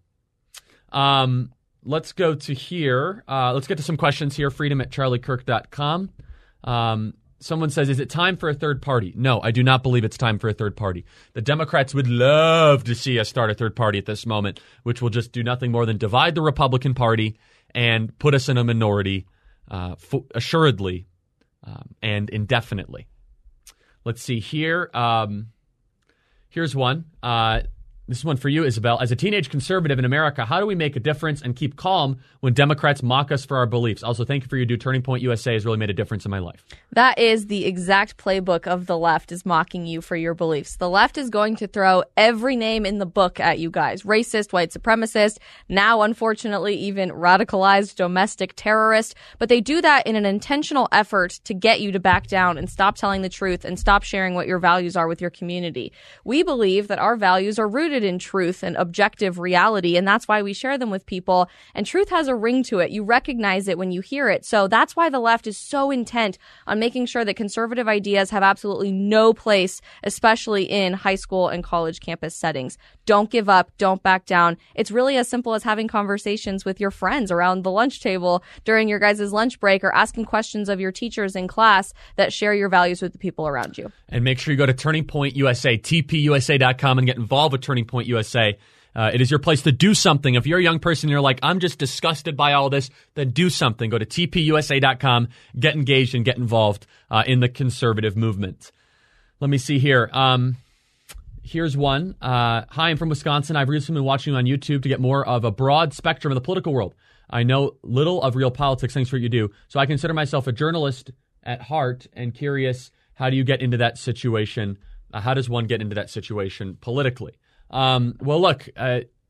Um, let's go to here. Uh, let's get to some questions here. Freedom at charlie kirk dot com. Um, someone says, is it time for a third party? No, I do not believe it's time for a third party. The Democrats would love to see us start a third party at this moment, which will just do nothing more than divide the Republican Party and put us in a minority uh, f- assuredly um, and indefinitely. Let's see here. Um, here's one. Uh, this is one for you, Isabel. As a teenage conservative in America, how do we make a difference and keep calm when Democrats mock us for our beliefs? Also, thank you for your do. Turning Point U S A has really made a difference in my life. That is the exact playbook of the left, is mocking you for your beliefs. The left is going to throw every name in the book at you guys. Racist, white supremacist, now, unfortunately, even radicalized domestic terrorist. But they do that in an intentional effort to get you to back down and stop telling the truth and stop sharing what your values are with your community. We believe that our values are rooted in truth and objective reality, and that's why we share them with people. And truth has a ring to it. You recognize it when you hear it. So that's why the left is so intent on making sure that conservative ideas have absolutely no place, especially in high school and college campus settings. Don't give up. Don't back down. It's really as simple as having conversations with your friends around the lunch table during your guys' lunch break, or asking questions of your teachers in class that share your values with the people around you. And make sure you go to Turning Point U S A, T P U S A dot com, and get involved with Turning Point U S A. Uh, it is your place to do something. If you're a young person and you're like, I'm just disgusted by all this, then do something. Go to T P U S A dot com, get engaged, and get involved uh, in the conservative movement. Let me see here. Um, here's one. Uh, Hi, I'm from Wisconsin. I've recently been watching you on YouTube to get more of a broad spectrum of the political world. I know little of real politics. Thanks for what you do. So I consider myself a journalist at heart and curious, how do you get into that situation? Uh, how does one get into that situation politically? Um, well, look, uh,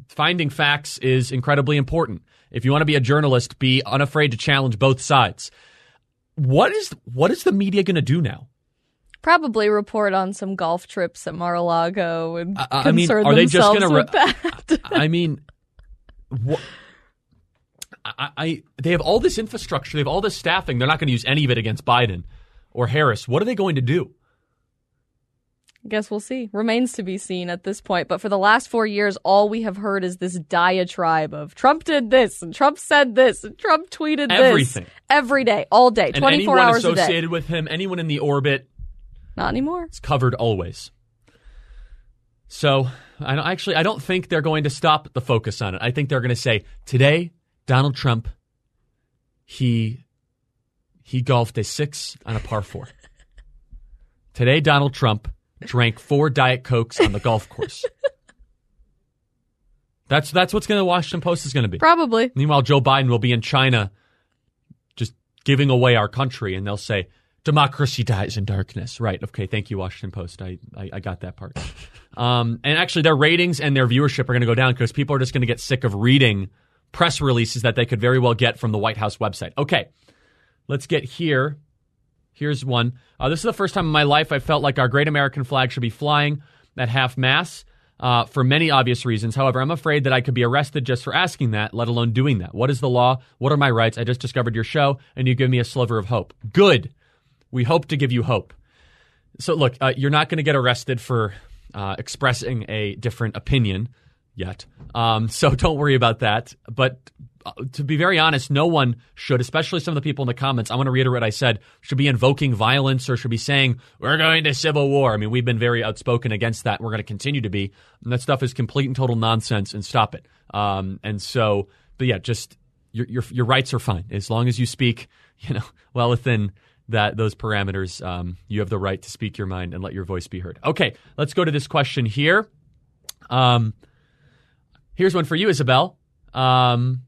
finding facts is incredibly important. If you want to be a journalist, be unafraid to challenge both sides. What is what is the media going to do now? Probably report on some golf trips at Mar-a-Lago and I, I concern mean, are they just themselves going to? with that. I mean, what? I, I they have all this infrastructure, they have all this staffing. They're not going to use any of it against Biden or Harris. What are they going to do? I guess we'll see. Remains to be seen at this point. But for the last four years, all we have heard is this diatribe of Trump did this and Trump said this and Trump tweeted this. Everything. Every day, all day, and twenty-four anyone hours a day. associated with him, anyone in the orbit. Not anymore. It's covered always. So I don't, actually, I don't think they're going to stop the focus on it. I think they're going to say, today, Donald Trump, he he golfed a six on a par four. Today, Donald Trump drank four Diet Cokes on the golf course. That's that's what's going to the Washington Post is going to be. Probably. Meanwhile, Joe Biden will be in China just giving away our country, and they'll say, democracy dies in darkness. Right. Okay. Thank you, Washington Post. I, I, I got that part. Um, and actually, their ratings and their viewership are going to go down because people are just going to get sick of reading press releases that they could very well get from the White House website. Okay. Let's get here. Here's one. Uh, this is the first time in my life I felt like our great American flag should be flying at half-mast uh, for many obvious reasons. However, I'm afraid that I could be arrested just for asking that, let alone doing that. What is the law? What are my rights? I just discovered your show, and you give me a sliver of hope. Good. We hope to give you hope. So, look, uh, you're not going to get arrested for uh, expressing a different opinion yet. Um, so don't worry about that. But uh, to be very honest, no one should, especially some of the people in the comments, I want to reiterate what I said, should be invoking violence or should be saying, we're going to civil war. I mean, we've been very outspoken against that. We're going to continue to be. And that stuff is complete and total nonsense, and stop it. Um, and so, but yeah, just your, your your rights are fine. As long as you speak, you know, well within that those parameters, um, you have the right to speak your mind and let your voice be heard. Okay, let's go to this question here. Um, here's one for you, Isabel. Um,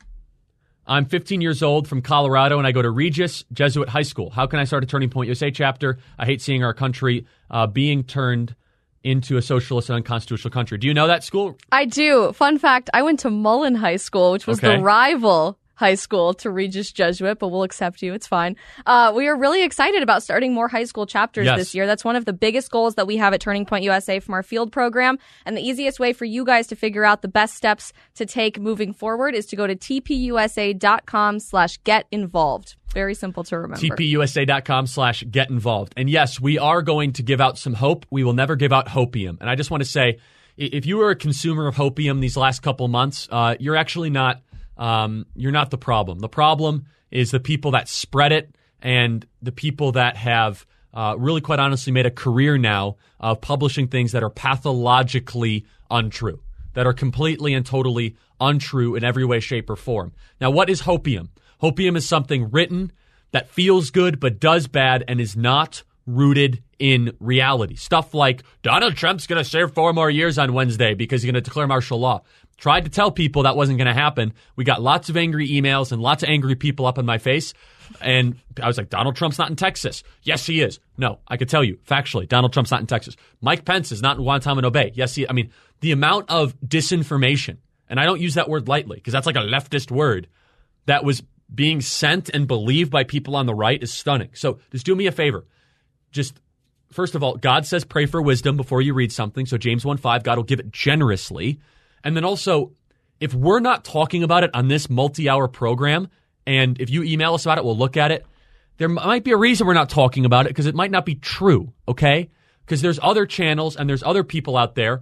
I'm fifteen years old from Colorado, and I go to Regis Jesuit High School. How can I start a Turning Point U S A chapter? I hate seeing our country uh, being turned into a socialist and unconstitutional country. Do you know that school? I do. Fun fact, I went to Mullen High School, which was Okay. the rival high school to Regis Jesuit, but we'll accept you. It's fine. Uh, we are really excited about starting more high school chapters Yes. this year. That's one of the biggest goals that we have at Turning Point U S A from our field program. And the easiest way for you guys to figure out the best steps to take moving forward is to go to tpusa.com slash get involved. Very simple to remember. tpusa.com slash get involved. And yes, we are going to give out some hope. We will never give out hopium. And I just want to say, i- if you were a consumer of hopium these last couple months, uh, you're actually not Um, you're not the problem. The problem is the people that spread it and the people that have uh, really, quite honestly, made a career now of publishing things that are pathologically untrue, that are completely and totally untrue in every way, shape, or form. Now, what is hopium? Hopium is something written that feels good but does bad and is not rooted in reality. Stuff like Donald Trump's going to serve four more years on Wednesday because he's going to declare martial law. Tried to tell people that wasn't going to happen. We got lots of angry emails and lots of angry people up in my face. And I was like, Donald Trump's not in Texas. Yes, he is. No, I could tell you factually, Donald Trump's not in Texas. Mike Pence is not in Guantanamo Bay. Yes, he, I mean, the amount of disinformation, and I don't use that word lightly because that's like a leftist word, that was being sent and believed by people on the right is stunning. So just do me a favor. Just, first of all, God says pray for wisdom before you read something. So James one five, God will give it generously. And then also, if we're not talking about it on this multi-hour program, and if you email us about it, we'll look at it, there might be a reason we're not talking about it because it might not be true, okay? Because there's other channels and there's other people out there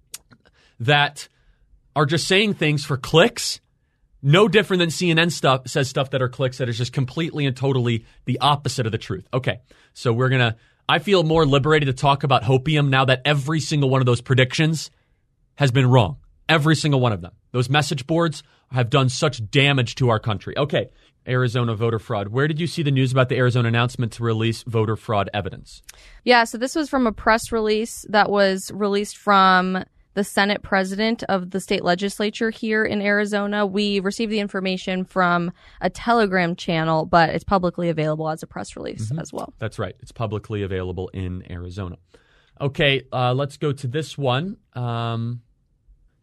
that are just saying things for clicks, no different than C N N stuff says stuff that are clicks that is just completely and totally the opposite of the truth. Okay, so we're going to, I feel more liberated to talk about hopium now that every single one of those predictions has been wrong. Every single one of them. Those message boards have done such damage to our country. Okay, Arizona voter fraud. Where did you see the news about the Arizona announcement to release voter fraud evidence? Yeah, so this was from a press release that was released from the Senate president of the state legislature here in Arizona. We received the information from a Telegram channel, but it's publicly available as a press release Mm-hmm. as well. That's right. It's publicly available in Arizona. Okay, uh, let's go to this one. Um,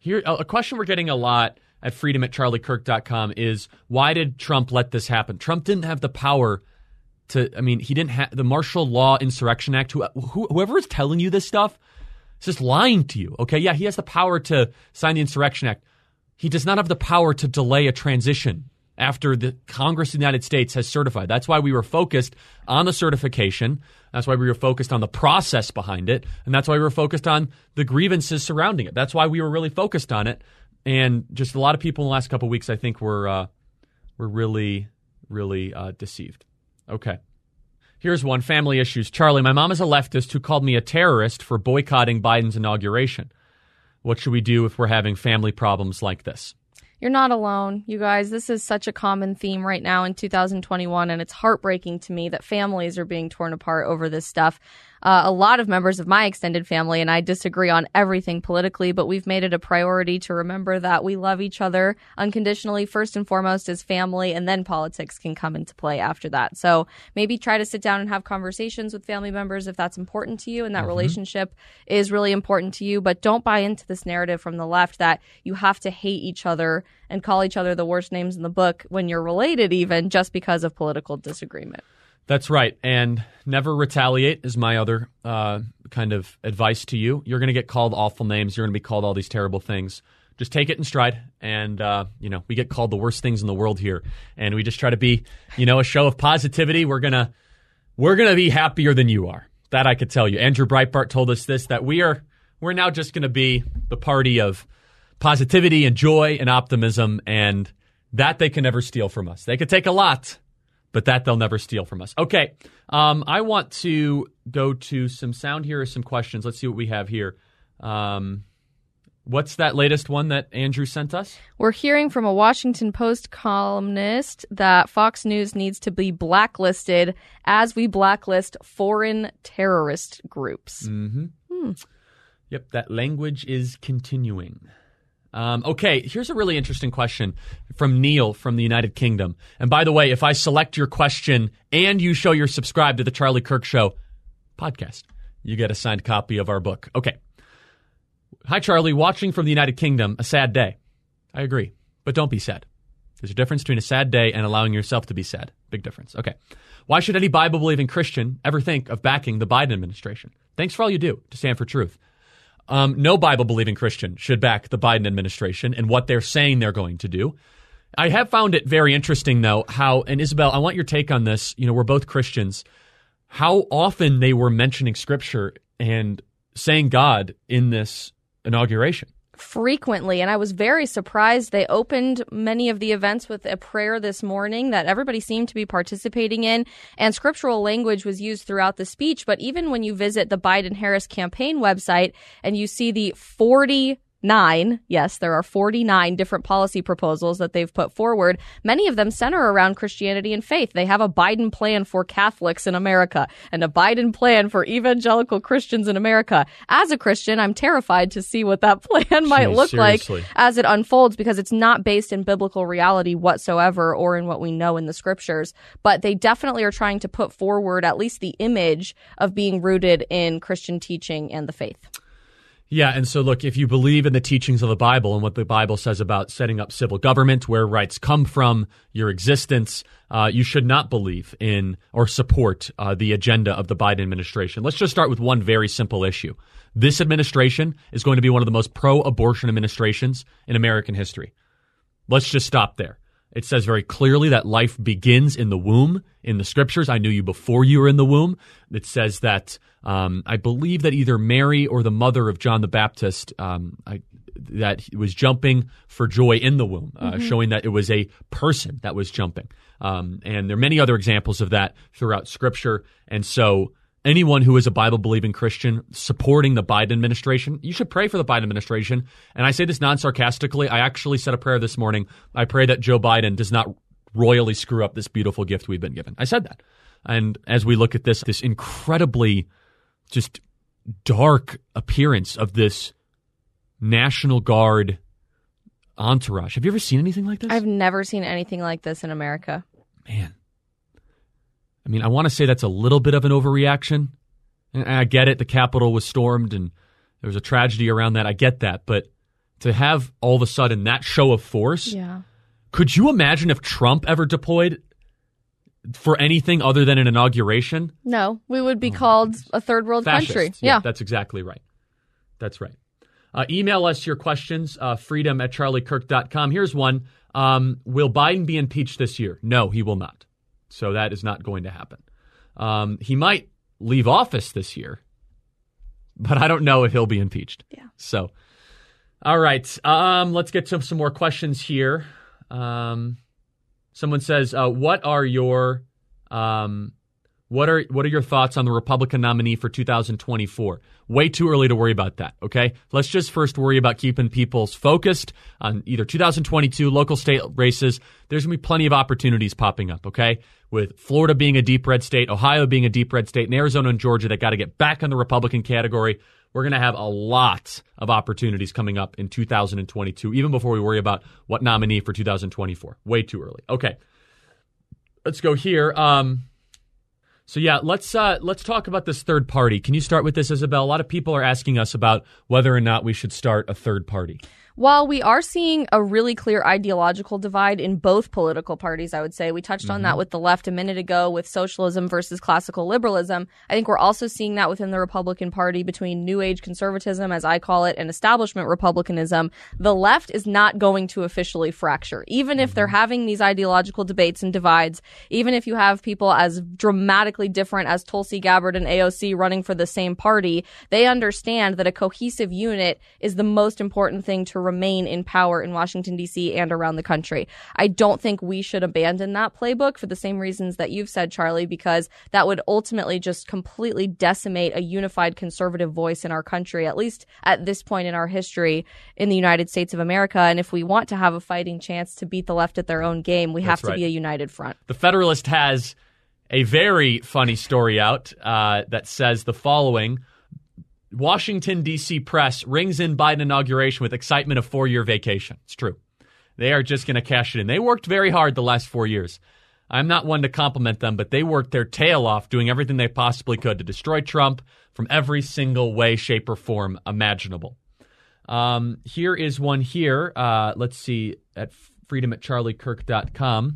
Here, a question we're getting a lot at freedom at charlie kirk dot com is, why did Trump let this happen? Trump didn't have the power to, I mean, he didn't have the Martial Law Insurrection Act. Who, who, whoever is telling you this stuff is just lying to you, okay? Yeah, he has the power to sign the Insurrection Act. He does not have the power to delay a transition after the Congress of the United States has certified. That's why we were focused on the certification. That's why we were focused on the process behind it. And that's why we were focused on the grievances surrounding it. That's why we were really focused on it. And just a lot of people in the last couple of weeks, I think, were, uh, were really, really uh, deceived. Okay. Here's one, family issues. Charlie, my mom is a leftist who called me a terrorist for boycotting Biden's inauguration. What should we do if we're having family problems like this? You're not alone, you guys. This is such a common theme right now in two thousand twenty-one, and it's heartbreaking to me that families are being torn apart over this stuff. Uh, a lot of members of my extended family and I disagree on everything politically, but we've made it a priority to remember that we love each other unconditionally, first and foremost as family, and then politics can come into play after that. So maybe try to sit down and have conversations with family members if that's important to you and that mm-hmm. relationship is really important to you. But don't buy into this narrative from the left that you have to hate each other and call each other the worst names in the book when you're related even just because of political disagreement. That's right. And never retaliate is my other uh, kind of advice to you. You're going to get called awful names. You're going to be called all these terrible things. Just take it in stride. And, uh, you know, we get called the worst things in the world here. And we just try to be, you know, a show of positivity. We're going to we're going to be happier than you are. That I could tell you. Andrew Breitbart told us this, that we are we're now just going to be the party of positivity and joy and optimism. And that they can never steal from us. They could take a lot, but that they'll never steal from us. Okay, um, I want to go to some sound here or some questions. Let's see what we have here. Um, what's that latest one that Andrew sent us? We're hearing from a Washington Post columnist that Fox News needs to be blacklisted as we blacklist foreign terrorist groups. Mm-hmm. Hmm. Yep, that language is continuing. Um, okay, here's a really interesting question from Neil from the United Kingdom. And by the way, if I select your question and you show you're subscribed to the Charlie Kirk Show podcast, you get a signed copy of our book. Okay. Hi, Charlie. Watching from the United Kingdom, a sad day. I agree, but don't be sad. There's a difference between a sad day and allowing yourself to be sad. Big difference. Okay. Why should any Bible-believing Christian ever think of backing the Biden administration? Thanks for all you do to stand for truth. Um, no Bible-believing Christian should back the Biden administration and what they're saying they're going to do. I have found it very interesting, though, how, and Isabel, I want your take on this. You know, we're both Christians. How often they were mentioning Scripture and saying God in this inauguration. Frequently, and I was very surprised. They opened many of the events with a prayer this morning that everybody seemed to be participating in, and scriptural language was used throughout the speech. But even when you visit the Biden-Harris campaign website and you see the forty-nine, yes, there are forty-nine different policy proposals that they've put forward, many of them center around Christianity and faith. They have a Biden plan for Catholics in America and a Biden plan for evangelical Christians in America. As a Christian, I'm terrified to see what that plan might Jeez, look seriously. like as it unfolds, because it's not based in biblical reality whatsoever or in what we know in the scriptures. But they definitely are trying to put forward at least the image of being rooted in Christian teaching and the faith. Yeah, and so look, if you believe in the teachings of the Bible and what the Bible says about setting up civil government, where rights come from, your existence, uh, you should not believe in or support uh, the agenda of the Biden administration. Let's just start with one very simple issue. This administration is going to be one of the most pro-abortion administrations in American history. Let's just stop there. It says very clearly that life begins in the womb in the scriptures. I knew you before you were in the womb. It says that um, I believe that either Mary or the mother of John the Baptist, um, I, that he was jumping for joy in the womb, uh, mm-hmm. showing that it was a person that was jumping. Um, and there are many other examples of that throughout scripture. And so anyone who is a Bible-believing Christian supporting the Biden administration, you should pray for the Biden administration. And I say this non-sarcastically. I actually said a prayer this morning. I pray that Joe Biden does not royally screw up this beautiful gift we've been given. I said that. And as we look at this, this incredibly just dark appearance of this National Guard entourage. Have you ever seen anything like this? I've never seen anything like this in America. Man. I mean, I want to say that's a little bit of an overreaction. And I get it. The Capitol was stormed and there was a tragedy around that. I get that. But to have all of a sudden that show of force. Yeah. Could you imagine if Trump ever deployed for anything other than an inauguration? No, we would be called a third world Fascist. country. Yeah, Yeah. that's exactly right. That's right. Uh, email us your questions, uh, freedom at charlie kirk dot com. Here's one. Um, will Biden be impeached this year? No, he will not. So that is not going to happen. Um, he might leave office this year, but I don't know if he'll be impeached. Yeah. So, all right. Um, let's get to some more questions here. Um, someone says, uh, what are your um, what are what are your thoughts on the Republican nominee for two thousand twenty-four? Way too early to worry about that, okay? Let's just first worry about keeping people focused on either two thousand twenty-two local state races. There's going to be plenty of opportunities popping up, okay? With Florida being a deep red state, Ohio being a deep red state, and Arizona and Georgia that got to get back in the Republican category. We're going to have a lot of opportunities coming up in two thousand twenty-two, even before we worry about what nominee for two thousand twenty-four. Way too early. Okay, let's go here. Um, so yeah, let's uh, let's talk about this third party. Can you start with this, Isabel? A lot of people are asking us about whether or not we should start a third party. While we are seeing a really clear ideological divide in both political parties, I would say, we touched on Mhm. that with the left a minute ago with socialism versus classical liberalism. I think we're also seeing that within the Republican Party between New Age conservatism, as I call it, and establishment republicanism. The left is not going to officially fracture. Even if they're having these ideological debates and divides, even if you have people as dramatically different as Tulsi Gabbard and A O C running for the same party, they understand that a cohesive unit is the most important thing to remain in power in Washington, D C and around the country. I don't think we should abandon that playbook for the same reasons that you've said, Charlie, because that would ultimately just completely decimate a unified conservative voice in our country, at least at this point in our history in the United States of America. And if we want to have a fighting chance to beat the left at their own game, we have That's to be right. a united front. The Federalist has a very funny story out uh, that says the following. Washington, D C press rings in Biden inauguration with excitement of four-year vacation. It's true. They are just going to cash it in. They worked very hard the last four years. I'm not one to compliment them, but they worked their tail off doing everything they possibly could to destroy Trump from every single way, shape, or form imaginable. Um, here is one here. Uh, let's see, at freedom at charlie kirk dot com.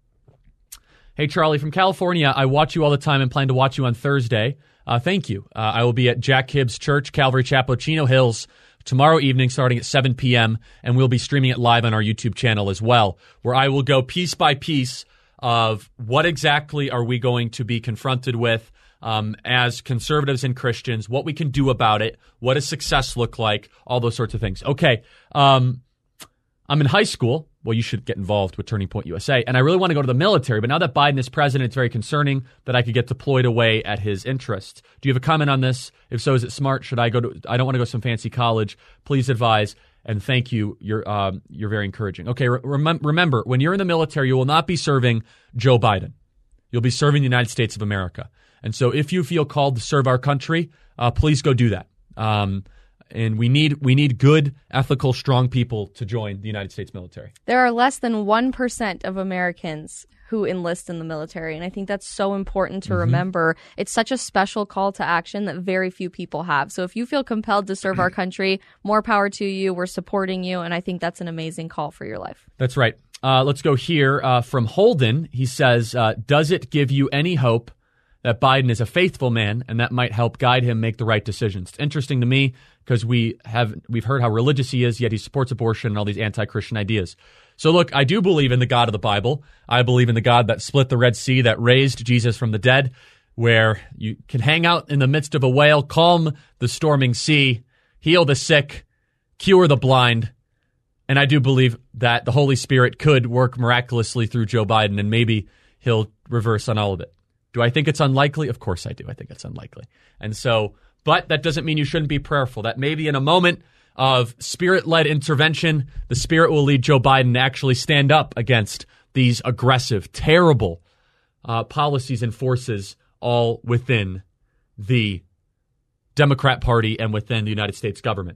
Hey, Charlie, from California, I watch you all the time and plan to watch you on Thursday. Uh, thank you. Uh, I will be at Jack Hibbs Church, Calvary Chapel, Chino Hills, tomorrow evening starting at seven p.m., and we'll be streaming it live on our YouTube channel as well, where I will go piece by piece of what exactly are we going to be confronted with um, as conservatives and Christians, what we can do about it, what does success look like, all those sorts of things. Okay, um, I'm in high school. Well, you should get involved with Turning Point U S A. And I really want to go to the military. But now that Biden is president, it's very concerning that I could get deployed away at his interests. Do you have a comment on this? If so, is it smart? Should I go to, I don't want to go to some fancy college. Please advise. And thank you. You're, um, you're very encouraging. Okay. Re- rem- remember, when you're in the military, you will not be serving Joe Biden. You'll be serving the United States of America. And so if you feel called to serve our country, uh, please go do that. Um, And we need we need good, ethical, strong people to join the United States military. There are less than one percent of Americans who enlist in the military, and I think that's so important to Mhm. remember. It's such a special call to action that very few people have. So if you feel compelled to serve our country, more power to you. We're supporting you, and I think that's an amazing call for your life. That's right. Uh, let's go here uh, from Holden. He says, uh, does it give you any hope that Biden is a faithful man and that might help guide him make the right decisions? It's interesting to me because we have, we've heard how religious he is, yet he supports abortion and all these anti-Christian ideas. So look, I do believe in the God of the Bible. I believe in the God that split the Red Sea, that raised Jesus from the dead, where you can hang out in the midst of a whale, calm the storming sea, heal the sick, cure the blind. And I do believe that the Holy Spirit could work miraculously through Joe Biden, and maybe he'll reverse on all of it. Do I think it's unlikely? Of course I do. I think it's unlikely. And so, but that doesn't mean you shouldn't be prayerful. That maybe in a moment of Spirit-led intervention, the Spirit will lead Joe Biden to actually stand up against these aggressive, terrible uh, policies and forces all within the Democrat Party and within the United States government.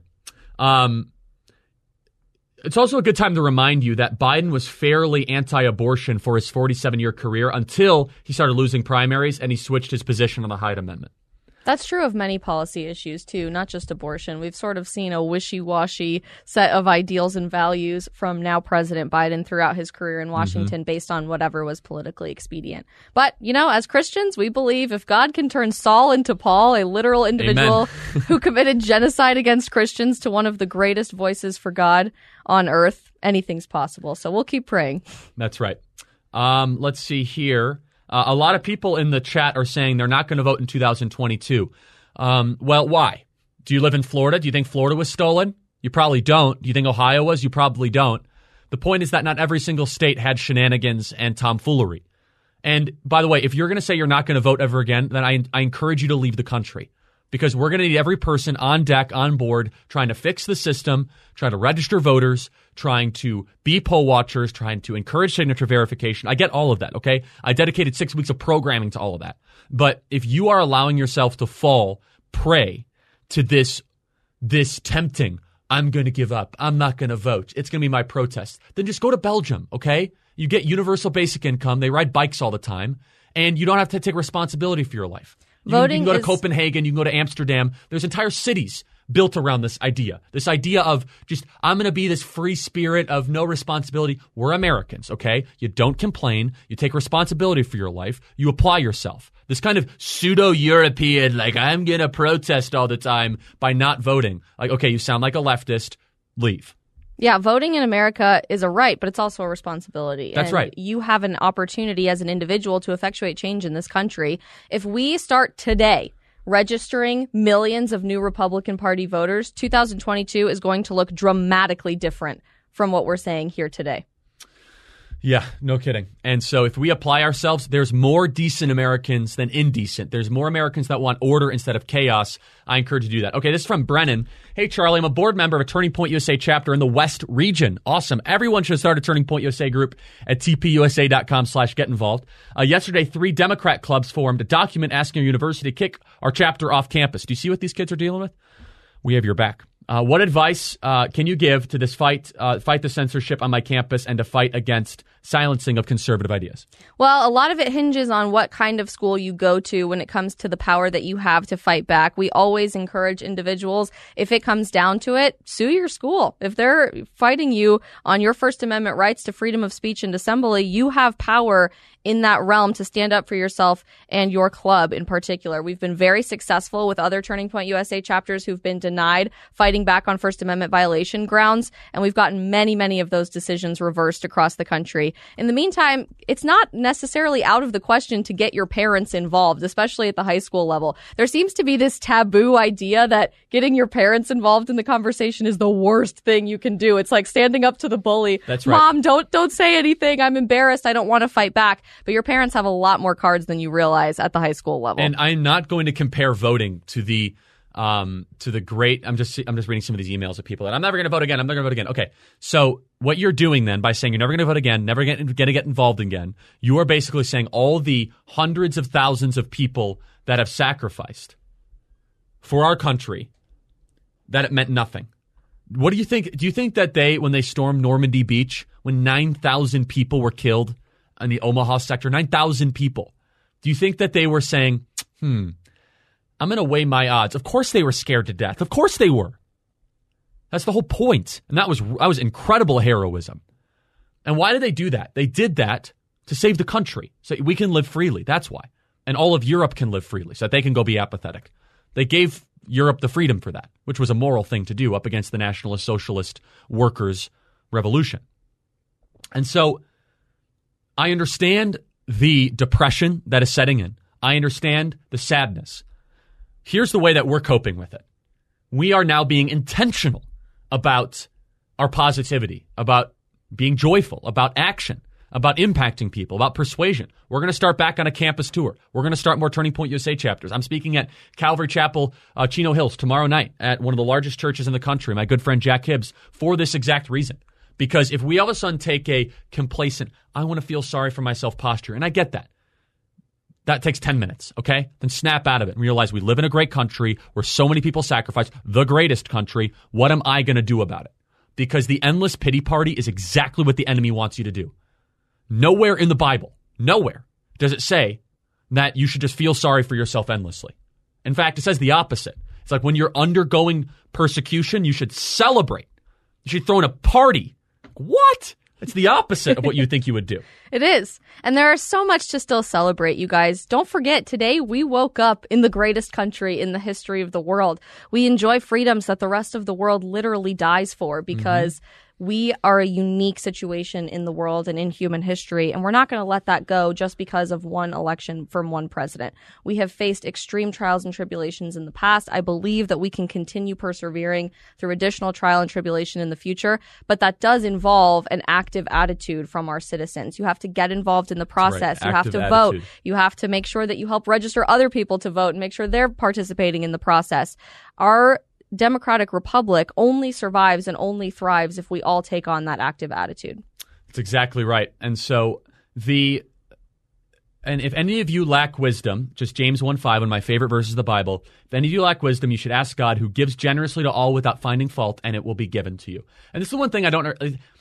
Um, It's also a good time to remind you that Biden was fairly anti-abortion for his forty-seven-year career until he started losing primaries and he switched his position on the Hyde Amendment. That's true of many policy issues, too, not just abortion. We've sort of seen a wishy-washy set of ideals and values from now President Biden throughout his career in Washington mm-hmm. based on whatever was politically expedient. But, you know, as Christians, we believe if God can turn Saul into Paul, a literal individual who committed genocide against Christians, to one of the greatest voices for God on earth, anything's possible. So we'll keep praying. That's right. Um, let's see here. Uh, a lot of people in the chat are saying they're not going to vote in two thousand twenty-two. Um, well, why? Do you live in Florida? Do you think Florida was stolen? You probably don't. Do you think Ohio was? You probably don't. The point is that not every single state had shenanigans and tomfoolery. And by the way, if you're going to say you're not going to vote ever again, then I, I encourage you to leave the country. Because we're going to need every person on deck, on board, trying to fix the system, trying to register voters, trying to be poll watchers, trying to encourage signature verification. I get all of that, okay? I dedicated six weeks of programming to all of that. But if you are allowing yourself to fall prey to this, this tempting, I'm going to give up, I'm not going to vote, it's going to be my protest, then just go to Belgium, okay? You get universal basic income, they ride bikes all the time, and you don't have to take responsibility for your life. You, Voting you can go to is- Copenhagen, you can go to Amsterdam. There's entire cities built around this idea. This idea of just, I'm going to be this free spirit of no responsibility. We're Americans, okay? You don't complain. You take responsibility for your life. You apply yourself. This kind of pseudo-European, like, I'm going to protest all the time by not voting. Like, okay, you sound like a leftist. Leave. Yeah, voting in America is a right, but it's also a responsibility. That's and right. You have an opportunity as an individual to effectuate change in this country. If we start today registering millions of new Republican Party voters, two thousand twenty-two is going to look dramatically different from what we're saying here today. Yeah, no kidding. And so if we apply ourselves, there's more decent Americans than indecent. There's more Americans that want order instead of chaos. I encourage you to do that. Okay, this is from Brennan. Hey, Charlie, I'm a board member of a Turning Point U S A chapter in the West region. Awesome. Everyone should start a Turning Point U S A group at tpusa.com slash get involved. Uh, yesterday, three Democrat clubs formed a document asking our university to kick our chapter off campus. Do you see what these kids are dealing with? We have your back. Uh, what advice uh, can you give to this fight, uh, fight the censorship on my campus and to fight against silencing of conservative ideas? Well, a lot of it hinges on what kind of school you go to when it comes to the power that you have to fight back. We always encourage individuals, if it comes down to it, sue your school. If they're fighting you on your First Amendment rights to freedom of speech and assembly, you have power in that realm to stand up for yourself and your club in particular. We've been very successful with other Turning Point U S A chapters who've been denied fighting back on First Amendment violation grounds, and we've gotten many, many of those decisions reversed across the country. In the meantime, it's not necessarily out of the question to get your parents involved, especially at the high school level. There seems to be this taboo idea that getting your parents involved in the conversation is the worst thing you can do. It's like standing up to the bully. That's right. Mom, don't don't say anything. I'm embarrassed. I don't want to fight back. But your parents have a lot more cards than you realize at the high school level. And I'm not going to compare voting to the um, to the great. I'm just I'm just reading some of these emails of people that I'm never going to vote again. I'm never going to vote again. Okay, so what you're doing then by saying you're never going to vote again, never going to get involved again, you are basically saying all the hundreds of thousands of people that have sacrificed for our country, that it meant nothing. What do you think? Do you think that they, when they stormed Normandy Beach, when nine thousand people were killed in the Omaha sector, nine thousand people, do you think that they were saying, hmm, I'm going to weigh my odds? Of course they were scared to death. Of course they were. That's the whole point. And that was, that was incredible heroism. And why did they do that? They did that to save the country so we can live freely. That's why. And all of Europe can live freely so that they can go be apathetic. They gave Europe the freedom for that, which was a moral thing to do up against the nationalist, socialist, workers' revolution. And so I understand the depression that is setting in. I understand the sadness. Here's the way that we're coping with it. We are now being intentional about our positivity, about being joyful, about action, about impacting people, about persuasion. We're going to start back on a campus tour. We're going to start more Turning Point U S A chapters. I'm speaking at Calvary Chapel, uh, Chino Hills tomorrow night at one of the largest churches in the country, my good friend Jack Hibbs, for this exact reason. Because if we all of a sudden take a complacent, I want to feel sorry for myself posture, and I get that. That takes ten minutes, okay? Then snap out of it and realize we live in a great country where so many people sacrifice, the greatest country. What am I going to do about it? Because the endless pity party is exactly what the enemy wants you to do. Nowhere in the Bible, nowhere does it say that you should just feel sorry for yourself endlessly. In fact, it says the opposite. It's like when you're undergoing persecution, you should celebrate. You should throw in a party. What? It's the opposite of what you think you would do. It is. And there is so much to still celebrate, you guys. Don't forget, today we woke up in the greatest country in the history of the world. We enjoy freedoms that the rest of the world literally dies for because mm-hmm. we are a unique situation in the world and in human history, and we're not going to let that go just because of one election from one president. We have faced extreme trials and tribulations in the past. I believe that we can continue persevering through additional trial and tribulation in the future, but that does involve an active attitude from our citizens. You have to get involved in the process. Right. You have to attitude. vote. You have to make sure that you help register other people to vote and make sure they're participating in the process. Our democratic republic only survives and only thrives if we all take on that active attitude. That's exactly right. And so the and if any of you lack wisdom, just James one five, one of my favorite verses of the Bible, if any of you lack wisdom, you should ask God, who gives generously to all without finding fault, and it will be given to you. And this is the one thing I don't know.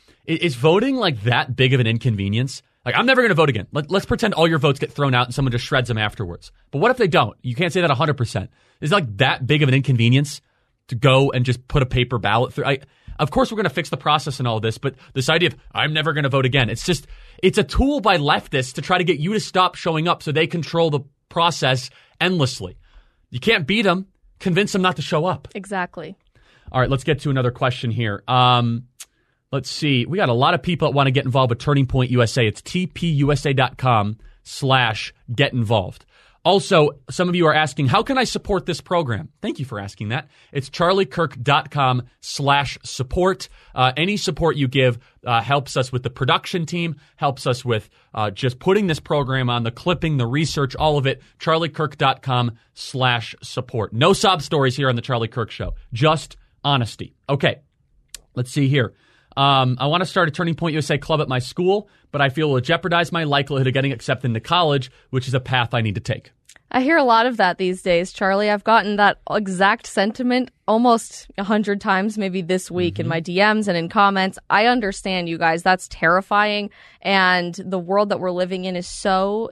Is voting like that big of an inconvenience? Like, I'm never going to vote again. Let, let's pretend all your votes get thrown out and someone just shreds them afterwards. But what if they don't? You can't say that one hundred percent. Is it like that big of an inconvenience to go and just put a paper ballot through? I, of course, we're going to fix the process and all this, but this idea of I'm never going to vote again, it's just, it's a tool by leftists to try to get you to stop showing up so they control the process endlessly. You can't beat them. Convince them not to show up. Exactly. All right, let's get to another question here. Um, let's see. We got a lot of people that want to get involved with Turning Point U S A. It's tpusa.com slash get involved. Also, some of you are asking, how can I support this program? Thank you for asking that. It's charliekirk.com slash support. Uh, any support you give uh, helps us with the production team, helps us with uh, just putting this program on, the clipping, the research, all of it. charliekirk.com slash support. No sob stories here on the Charlie Kirk Show. Just honesty. Okay, let's see here. Um, I want to start a Turning Point U S A club at my school, but I feel it will jeopardize my likelihood of getting accepted into college, which is a path I need to take. I hear a lot of that these days, Charlie. I've gotten that exact sentiment almost a hundred times, maybe this week mm-hmm. in my D Ms and in comments. I understand, you guys. That's terrifying. And the world that we're living in is so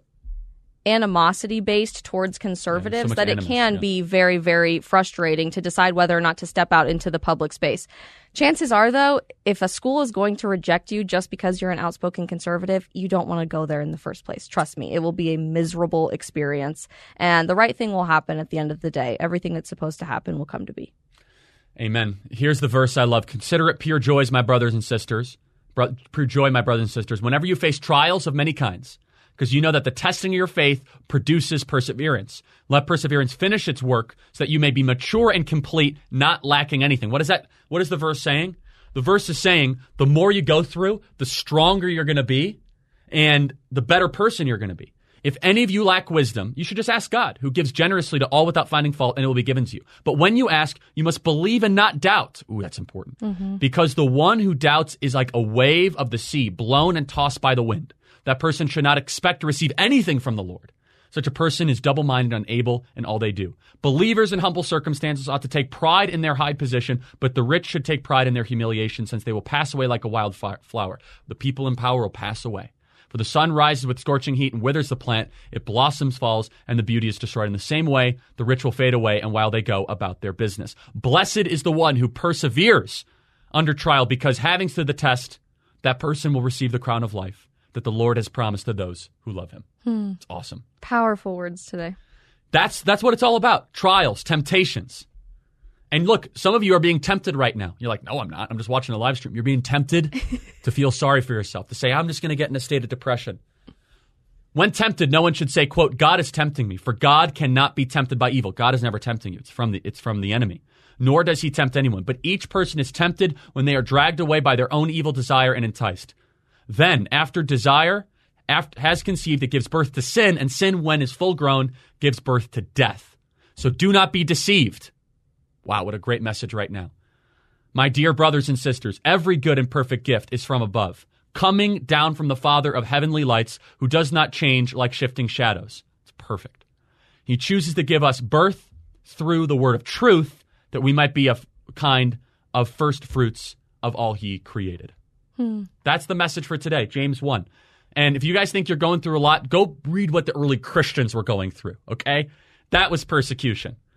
animosity based towards conservatives yeah, so that animus, it can yeah. be very, very frustrating to decide whether or not to step out into the public space. Chances are, though, if a school is going to reject you just because you're an outspoken conservative, you don't want to go there in the first place. Trust me, it will be a miserable experience. And the right thing will happen at the end of the day. Everything that's supposed to happen will come to be. Amen. Here's the verse I love. Consider it pure joy, my brothers and sisters. Bro- pure joy, my brothers and sisters, whenever you face trials of many kinds, because you know that the testing of your faith produces perseverance. Let perseverance finish its work so that you may be mature and complete, not lacking anything. What is that? What is the verse saying? The verse is saying the more you go through, the stronger you're going to be and the better person you're going to be. If any of you lack wisdom, you should just ask God, who gives generously to all without finding fault, and it will be given to you. But when you ask, you must believe and not doubt. Ooh, that's important. Mm-hmm. Because the one who doubts is like a wave of the sea, blown and tossed by the wind. That person should not expect to receive anything from the Lord. Such a person is double-minded, unable in all they do. Believers in humble circumstances ought to take pride in their high position, but the rich should take pride in their humiliation, since they will pass away like a wild flower. The people in power will pass away. For the sun rises with scorching heat and withers the plant, it blossoms, falls, and the beauty is destroyed. In the same way, the rich will fade away, and while they go about their business. Blessed is the one who perseveres under trial, because having stood the test, that person will receive the crown of life that the Lord has promised to those who love him. Hmm. It's awesome. Powerful words today. That's that's what it's all about. Trials, temptations. And look, some of you are being tempted right now. You're like, no, I'm not. I'm just watching a live stream. You're being tempted to feel sorry for yourself, to say, I'm just going to get in a state of depression. When tempted, no one should say, quote, God is tempting me, for God cannot be tempted by evil. God is never tempting you. It's from the, it's from the enemy. Nor does he tempt anyone. But each person is tempted when they are dragged away by their own evil desire and enticed. Then, after desire after, has conceived, it gives birth to sin, and sin, when is full grown, gives birth to death. So do not be deceived. Wow, what a great message right now. My dear brothers and sisters, every good and perfect gift is from above, coming down from the Father of heavenly lights, who does not change like shifting shadows. It's perfect. He chooses to give us birth through the word of truth, that we might be a kind of first fruits of all he created. Hmm. That's the message for today, James one. And if you guys think you're going through a lot, go read what the early Christians were going through, okay? That was persecution.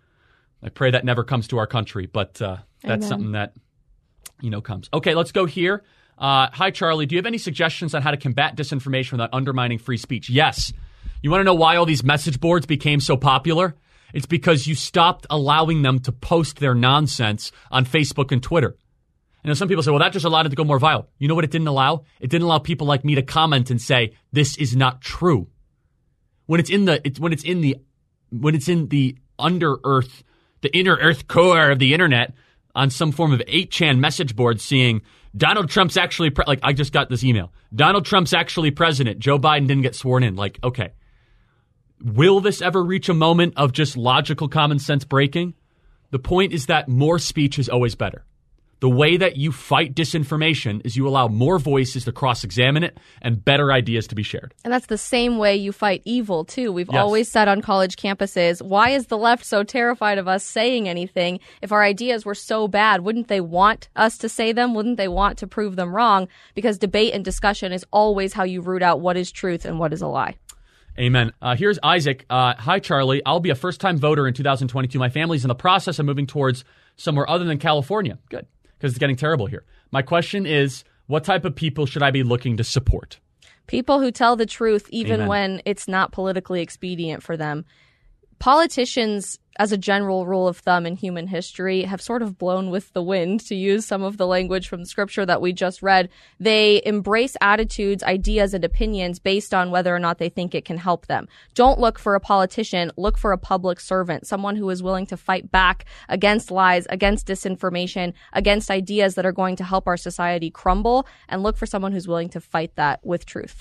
I pray that never comes to our country, but uh, that's Amen. something that, you know, comes. Okay, let's go here. Uh, hi, Charlie. Do you have any suggestions on how to combat disinformation without undermining free speech? Yes. You want to know why all these message boards became so popular? It's because you stopped allowing them to post their nonsense on Facebook and Twitter. You know, some people say, well, that just allowed it to go more viral. You know what it didn't allow? It didn't allow people like me to comment and say, this is not true. When it's in the, it's, when it's in the, when it's in the under earth, the inner earth core of the internet on some form of eight chan message board seeing Donald Trump's actually, pre- like I just got this email. Donald Trump's actually president. Joe Biden didn't get sworn in. Like, okay. Will this ever reach a moment of just logical common sense breaking? The point is that more speech is always better. The way that you fight disinformation is you allow more voices to cross-examine it and better ideas to be shared. And that's the same way you fight evil, too. We've Yes. always said on college campuses, why is the left so terrified of us saying anything? If our ideas were so bad, wouldn't they want us to say them? Wouldn't they want to prove them wrong? Because debate and discussion is always how you root out what is truth and what is a lie. Amen. Uh, here's Isaac. Uh, Hi, Charlie. I'll be a first-time voter in two thousand twenty-two. My family's in the process of moving towards somewhere other than California. Good, because it's getting terrible here. My question is, what type of people should I be looking to support? People who tell the truth even Amen. when it's not politically expedient for them. Politicians, as a general rule of thumb in human history, have sort of blown with the wind, to use some of the language from scripture that we just read. They embrace attitudes, ideas, and opinions based on whether or not they think it can help them. Don't look for a politician. Look for a public servant, someone who is willing to fight back against lies, against disinformation, against ideas that are going to help our society crumble, and look for someone who's willing to fight that with truth.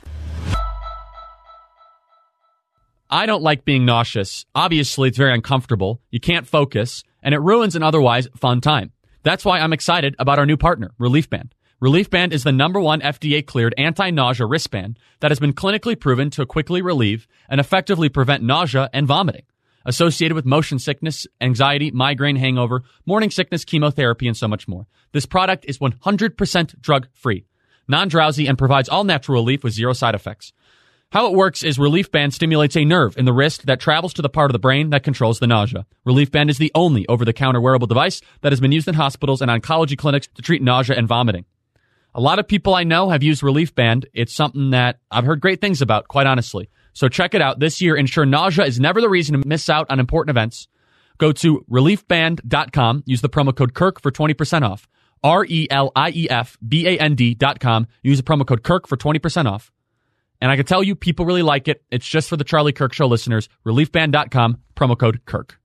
I don't like being nauseous. Obviously, it's very uncomfortable. You can't focus, and it ruins an otherwise fun time. That's why I'm excited about our new partner, Relief Band. Relief Band is the number one F D A-cleared anti-nausea wristband that has been clinically proven to quickly relieve and effectively prevent nausea and vomiting, associated with motion sickness, anxiety, migraine, hangover, morning sickness, chemotherapy, and so much more. This product is one hundred percent drug-free, non-drowsy, and provides all natural relief with zero side effects. How it works is Relief Band stimulates a nerve in the wrist that travels to the part of the brain that controls the nausea. Relief Band is the only over-the-counter wearable device that has been used in hospitals and oncology clinics to treat nausea and vomiting. A lot of people I know have used Relief Band. It's something that I've heard great things about, quite honestly. So check it out. This year, ensure nausea is never the reason to miss out on important events. Go to relief band dot com. Use the promo code Kirk for twenty percent off. R E L I E F B A N D dot com. Use the promo code Kirk for twenty percent off. And I can tell you, people really like it. It's just for the Charlie Kirk Show listeners. relief band dot com, promo code Kirk.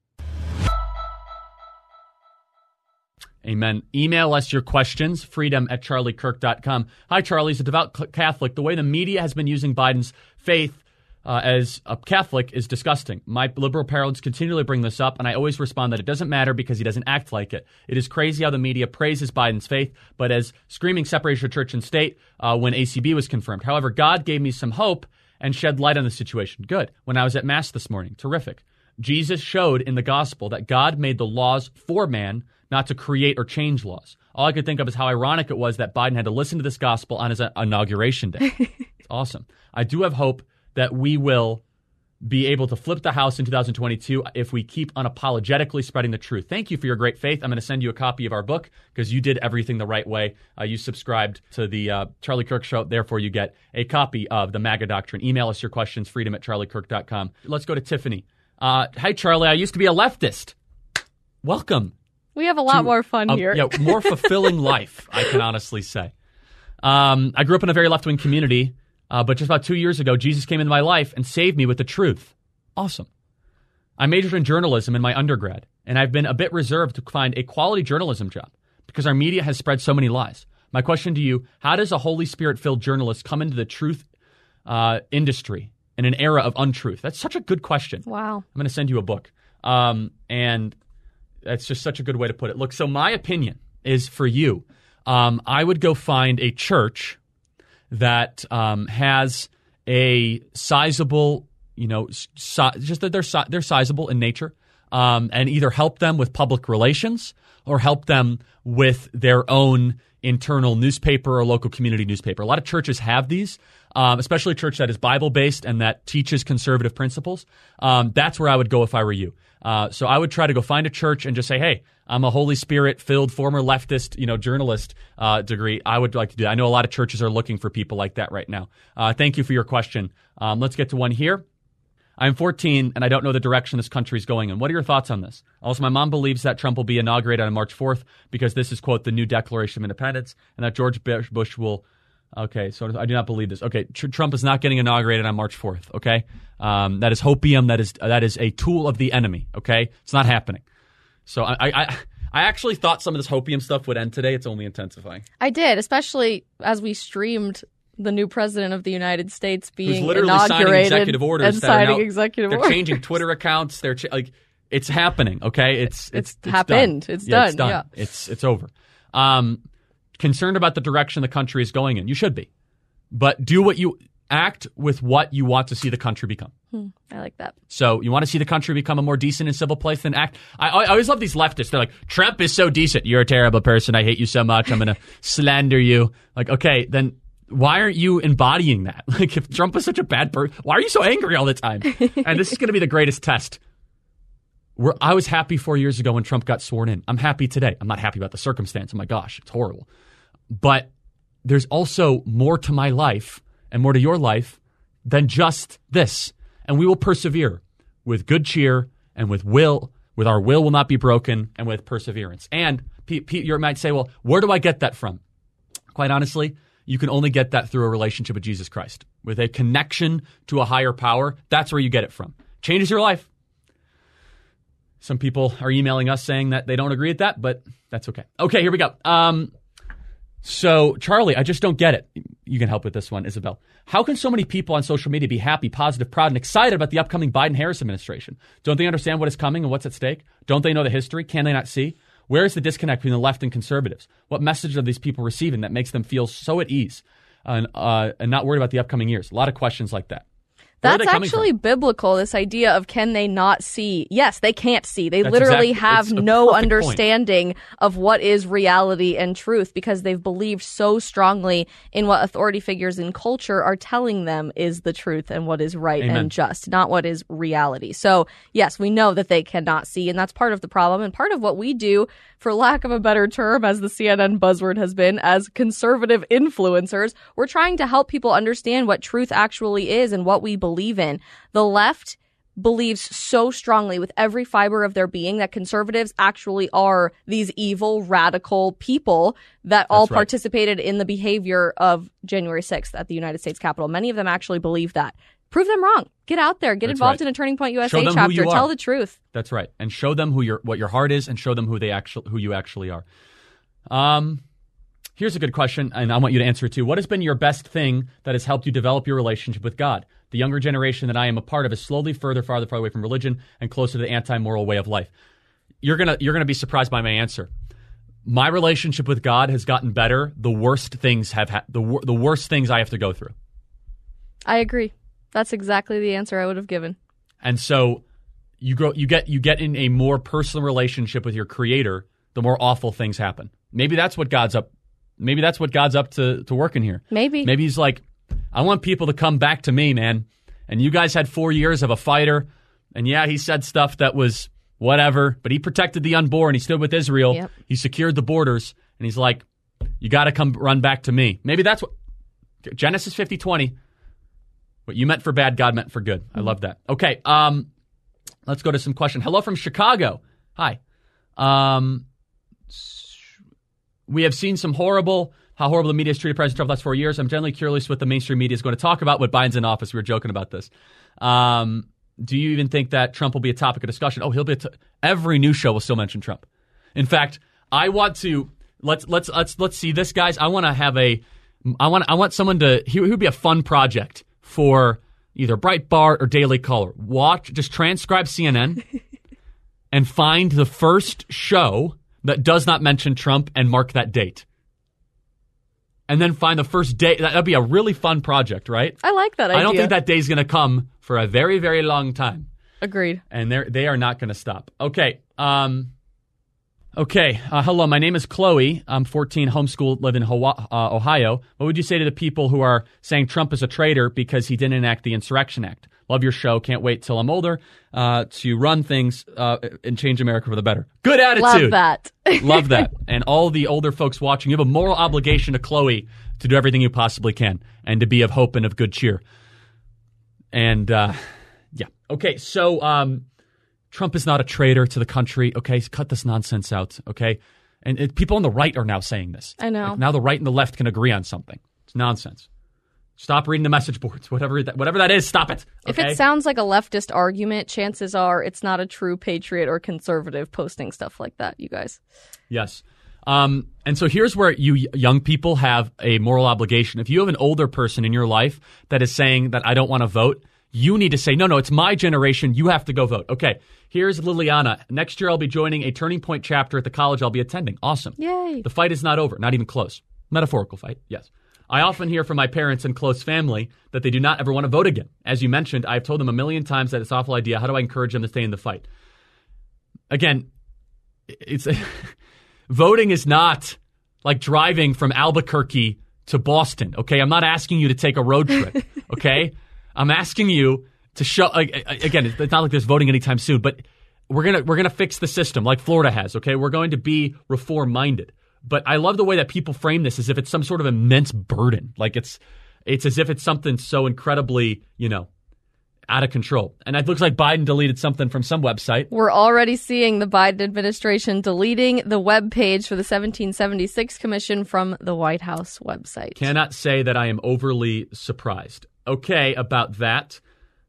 Amen. Email us your questions, freedom at charlie kirk dot com. Hi, Charlie. As a devout Catholic, the way the media has been using Biden's faith uh, as a Catholic is disgusting. My liberal parents continually bring this up, and I always respond that it doesn't matter because he doesn't act like it. It is crazy how the media praises Biden's faith, but as screaming separation of church and state uh, when A C B was confirmed. However, God gave me some hope and shed light on the situation. Good. When I was at Mass this morning, terrific. Jesus showed in the gospel that God made the laws for man, not to create or change laws. All I could think of is how ironic it was that Biden had to listen to this gospel on his inauguration day. It's awesome. I do have hope that we will be able to flip the House in two thousand twenty-two if we keep unapologetically spreading the truth. Thank you for your great faith. I'm going to send you a copy of our book because you did everything the right way. Uh, you subscribed to the uh, Charlie Kirk Show. Therefore, you get a copy of the MAGA Doctrine. Email us your questions, freedom at charlie kirk dot com. Let's go to Tiffany. Uh, Hi, Charlie. I used to be a leftist. Welcome. We have a lot more fun a, here. Yeah, more fulfilling life, I can honestly say. Um, I grew up in a very left-wing community. Uh, but just about two years ago, Jesus came into my life and saved me with the truth. Awesome. I majored in journalism in my undergrad, and I've been a bit reserved to find a quality journalism job because our media has spread so many lies. My question to you, how does a Holy Spirit-filled journalist come into the truth uh, industry in an era of untruth? That's such a good question. Wow. I'm going to send you a book. Um, and that's just such a good way to put it. Look, so my opinion is for you, um, I would go find a church that um, has a sizable, you know, si- just that they're si- they're sizable in nature. um, and either help them with public relations or help them with their own internal newspaper or local community newspaper. A lot of churches have these, um, especially a church that is Bible-based and that teaches conservative principles. Um, that's where I would go if I were you. Uh, so I would try to go find a church and just say, hey, I'm a Holy Spirit-filled former leftist, you know, journalist uh, degree. I would like to do that. I know a lot of churches are looking for people like that right now. Uh, thank you for your question. Um, let's get to one here. I'm fourteen, and I don't know the direction this country is going in. What are your thoughts on this? Also, my mom believes that Trump will be inaugurated on March fourth because this is, quote, the new Declaration of Independence, and that George Bush will – okay, so I do not believe this. Okay, tr- Trump is not getting inaugurated on March fourth, okay? Um, that is hopium. That is that is a tool of the enemy, okay? It's not happening. So I, I, I actually thought some of this hopium stuff would end today. It's only intensifying. I did, especially as we streamed – the new president of the United States being Who's literally inaugurated signing executive orders and that are signing now, executive they're orders. changing Twitter accounts. They're ch- like it's happening. Okay, it's it's, it's, it's happened. Done. It's, yeah, done. it's done. Yeah, it's it's over. Um, concerned about the direction the country is going in. You should be, but do what you act with what you want to see the country become. Hmm, I like that. So you want to see the country become a more decent and civil place, then act. I, I always love these leftists. They're like, Trump is so decent. You're a terrible person. I hate you so much. I'm going to slander you. Like, okay, then. Why aren't you embodying that? Like, if Trump was such a bad person, why are you so angry all the time? And this is going to be the greatest test. We're, I was happy four years ago when Trump got sworn in. I'm happy today. I'm not happy about the circumstance. Oh, my gosh, it's horrible. But there's also more to my life and more to your life than just this. And we will persevere with good cheer and with will, with our will will not be broken, and with perseverance. And Pete, Pete, you might say, well, where do I get that from? Quite honestly, you can only get that through a relationship with Jesus Christ, with a connection to a higher power. That's where you get it from. Changes your life. Some people are emailing us saying that they don't agree with that, but that's okay. Okay, here we go. Um, so, Charlie, I just don't get it. You can help with this one, Isabel. How can so many people on social media be happy, positive, proud, and excited about the upcoming Biden-Harris administration? Don't they understand what is coming and what's at stake? Don't they know the history? Can they not see? Where is the disconnect between the left and conservatives? What message are these people receiving that makes them feel so at ease and, uh, and not worried about the upcoming years? A lot of questions like that. That's actually from? biblical, this idea of can they not see? Yes, they can't see. They That's literally exactly, have no understanding point. of what is reality and truth because they've believed so strongly in what authority figures in culture are telling them is the truth and what is right Amen. and just, not what is reality. So, yes, we know that they cannot see, and that's part of the problem. And part of what we do, for lack of a better term, as the C N N buzzword has been, as conservative influencers, we're trying to help people understand what truth actually is and what we believe. believe in. The left believes so strongly with every fiber of their being that conservatives actually are these evil, radical people that That's all right. participated in the behavior of January sixth at the United States Capitol. Many of them actually believe that. Prove them wrong. Get out there. Get That's involved right. in a Turning Point U S A show them chapter. Who you Tell are. the truth. That's right. And show them who your what your heart is and show them who they actually who you actually are. Um Here's a good question, and I want you to answer it too. What has been your best thing that has helped you develop your relationship with God? The younger generation that I am a part of is slowly further, farther, farther away from religion and closer to the anti-moral way of life. You're gonna you're gonna be surprised by my answer. My relationship with God has gotten better. The worst things have ha- the wor- the worst things I have to go through. I agree. That's exactly the answer I would have given. And so you grow, you get you get in a more personal relationship with your Creator. The more awful things happen. Maybe that's what God's up. Maybe that's what God's up to, to working here. Maybe. Maybe he's like, I want people to come back to me, man. And you guys had four years of a fighter. And yeah, he said stuff that was whatever, but he protected the unborn. He stood with Israel. Yep. He secured the borders. And he's like, you got to come run back to me. Maybe that's what Genesis fifty twenty. What you meant for bad, God meant for good. Mm-hmm. I love that. Okay. Um, let's go to some question. Hello from Chicago. Hi. Um, We have seen some horrible, how horrible the media has treated President Trump the last four years. I'm generally curious what the mainstream media is going to talk about when Biden's in office. We were joking about this. Um, do you even think that Trump will be a topic of discussion? Oh, he'll be a t- every news show will still mention Trump. In fact, I want to let's let's let's let's see this, guys. I want to have a I want I want someone to he would be a fun project for either Breitbart or Daily Caller. Watch, just transcribe C N N and find the first show that does not mention Trump and mark that date. And then find the first day. That'd be a really fun project, right? I like that idea. I don't think that day's going to come for a very, very long time. Agreed. And they they are not going to stop. Okay. Um, okay. Uh, hello, my name is Chloe. I'm fourteen, homeschooled, live in Hawaii, uh, Ohio. What would you say to the people who are saying Trump is a traitor because he didn't enact the Insurrection Act? Love your show. Can't wait till I'm older uh, to run things uh, and change America for the better. Good attitude. Love that. Love that. And all the older folks watching, you have a moral obligation to Chloe to do everything you possibly can and to be of hope and of good cheer. And uh, yeah. Okay, so um, Trump is not a traitor to the country. Okay, cut this nonsense out. Okay. And it, people on the right are now saying this. I know. Like now the right and the left can agree on something. It's nonsense. Stop reading the message boards. Whatever that, whatever that is, stop it. Okay? If it sounds like a leftist argument, chances are it's not a true patriot or conservative posting stuff like that, you guys. Yes. Um, and so here's where you young people have a moral obligation. If you have an older person in your life that is saying that I don't want to vote, you need to say, no, no, it's my generation. You have to go vote. Okay, here's Liliana. Next year I'll be joining a Turning Point chapter at the college I'll be attending. Awesome. Yay. The fight is not over. Not even close. Metaphorical fight, yes. I often hear from my parents and close family that they do not ever want to vote again. As you mentioned, I've told them a million times that it's an awful idea. How do I encourage them to stay in the fight? Again, it's voting is not like driving from Albuquerque to Boston, okay? I'm not asking you to take a road trip, okay? I'm asking you to show, again, it's not like there's voting anytime soon, but we're going to we're gonna fix the system like Florida has, okay? We're going to be reform-minded. But I love the way that people frame this as if it's some sort of immense burden. Like it's it's as if it's something so incredibly, you know, out of control. And it looks like Biden deleted something from some website. We're already seeing the Biden administration deleting the web page for the seventeen seventy-six Commission from the White House website. Cannot say that I am overly surprised. Okay, about that.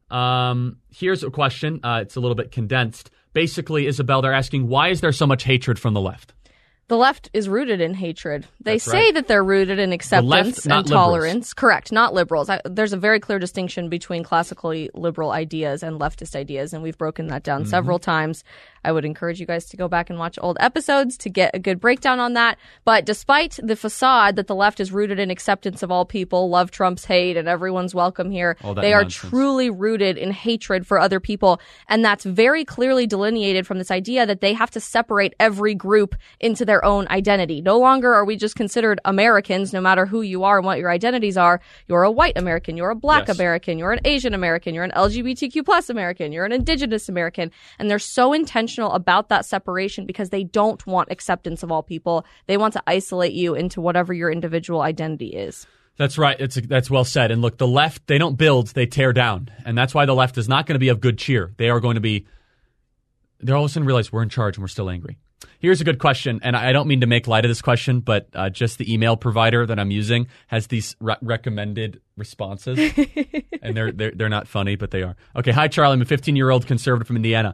Um, here's a question. Uh, it's a little bit condensed. Basically, Isabel, they're asking, why is there so much hatred from the left? The left is rooted in hatred. They That's say right. that they're rooted in acceptance left, not and liberals. tolerance. Correct, not liberals. I, there's a very clear distinction between classically liberal ideas and leftist ideas, and we've broken that down Mm-hmm. several times. I would encourage you guys to go back and watch old episodes to get a good breakdown on that. But despite the facade that the left is rooted in acceptance of all people, love Trump's hate, and everyone's welcome here, All that they are nonsense. truly rooted in hatred for other people. And that's very clearly delineated from this idea that they have to separate every group into their own identity. No longer are we just considered Americans, no matter who you are and what your identities are. You're a white American, you're a black Yes. American, you're an Asian American, you're an L G B T Q plus American, you're an indigenous American. And they're so intentional about that separation because they don't want acceptance of all people. They want to isolate you into whatever your individual identity is. That's right. It's that's well said. And look, the left, they don't build, they tear down. And that's why the left is not going to be of good cheer. They are going to be, they're all of a sudden realize we're in charge and we're still angry. Here's a good question, and I don't mean to make light of this question, but uh, just the email provider that I'm using has these re- recommended responses, and they're, they're they're not funny, but they are. Okay, hi, Charlie. I'm a fifteen-year-old conservative from Indiana.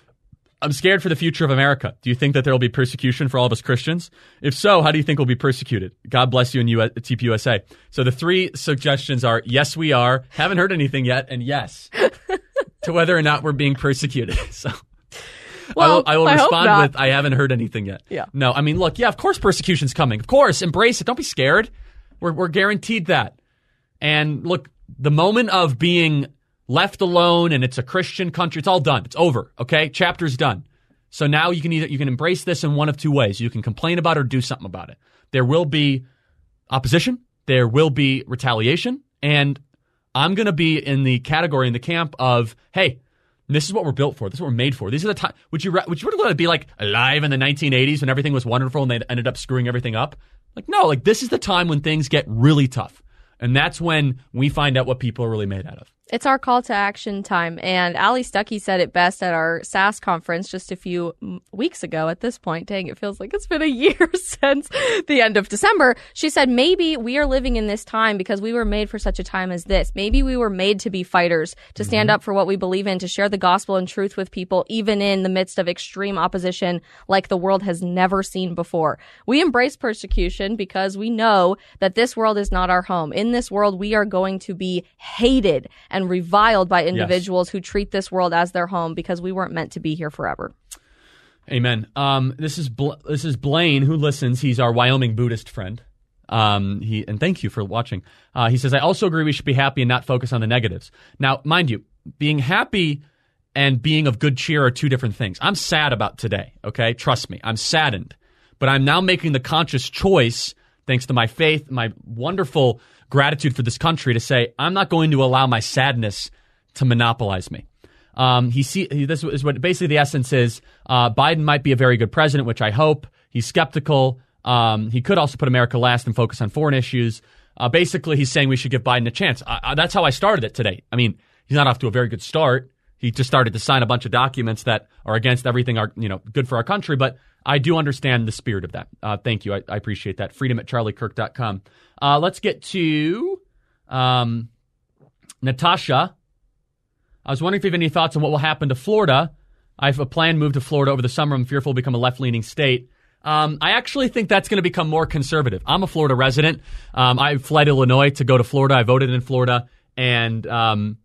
I'm scared for the future of America. Do you think that there will be persecution for all of us Christians? If so, how do you think we'll be persecuted? God bless you and you at T P U S A. So the three suggestions are, yes, we are, haven't heard anything yet, and yes, to whether or not we're being persecuted. So... Well, I will, I will I hope respond not. with, I haven't heard anything yet. Yeah. No, I mean, look, yeah, of course persecution's coming. Of course, embrace it. Don't be scared. We're, we're guaranteed that. And look, the moment of being left alone and it's a Christian country, it's all done. It's over, okay? Chapter's done. So now you can either, you can embrace this in one of two ways. You can complain about it or do something about it. There will be opposition. There will be retaliation. And I'm going to be in the category, in the camp of, hey, this is what we're built for. This is what we're made for. These are the time. Would you would you want to be like alive in the nineteen eighties when everything was wonderful and they ended up screwing everything up? Like no, like this is the time when things get really tough, and that's when we find out what people are really made out of. It's our call to action time. And Ali Stuckey said it best at our S A S conference just a few weeks ago at this point. Dang, it feels like it's been a year since the end of December. She said, maybe we are living in this time because we were made for such a time as this. Maybe we were made to be fighters, to stand up for what we believe in, to share the gospel and truth with people, even in the midst of extreme opposition like the world has never seen before. We embrace persecution because we know that this world is not our home. In this world, we are going to be hated and reviled by individuals yes. who treat this world as their home because we weren't meant to be here forever. Amen. Um, this is Bl- this is Blaine who listens. He's our Wyoming Buddhist friend. Um, he and thank you for watching. Uh, he says, I also agree we should be happy and not focus on the negatives. Now, mind you, being happy and being of good cheer are two different things. I'm sad about today, okay? Trust me, I'm saddened. But I'm now making the conscious choice, thanks to my faith, my wonderful gratitude for this country, to say I'm not going to allow my sadness to monopolize me. Um, he see he, this is what basically the essence is. Uh, Biden might be a very good president, which I hope. He's skeptical. Um, he could also put America last and focus on foreign issues. Uh, basically, he's saying we should give Biden a chance. I, I, that's how I started it today. I mean, he's not off to a very good start. He just started to sign a bunch of documents that are against everything, our, you know, good for our country. But I do understand the spirit of that. Uh, thank you. I, I appreciate that. Freedom at charlie kirk dot com. Uh, let's get to um, Natasha. I was wondering if you have any thoughts on what will happen to Florida. I have a planned move to Florida over the summer. I'm fearful it'll become a left-leaning state. Um, I actually think that's going to become more conservative. I'm a Florida resident. Um, I fled Illinois to go to Florida. I voted in Florida. And um,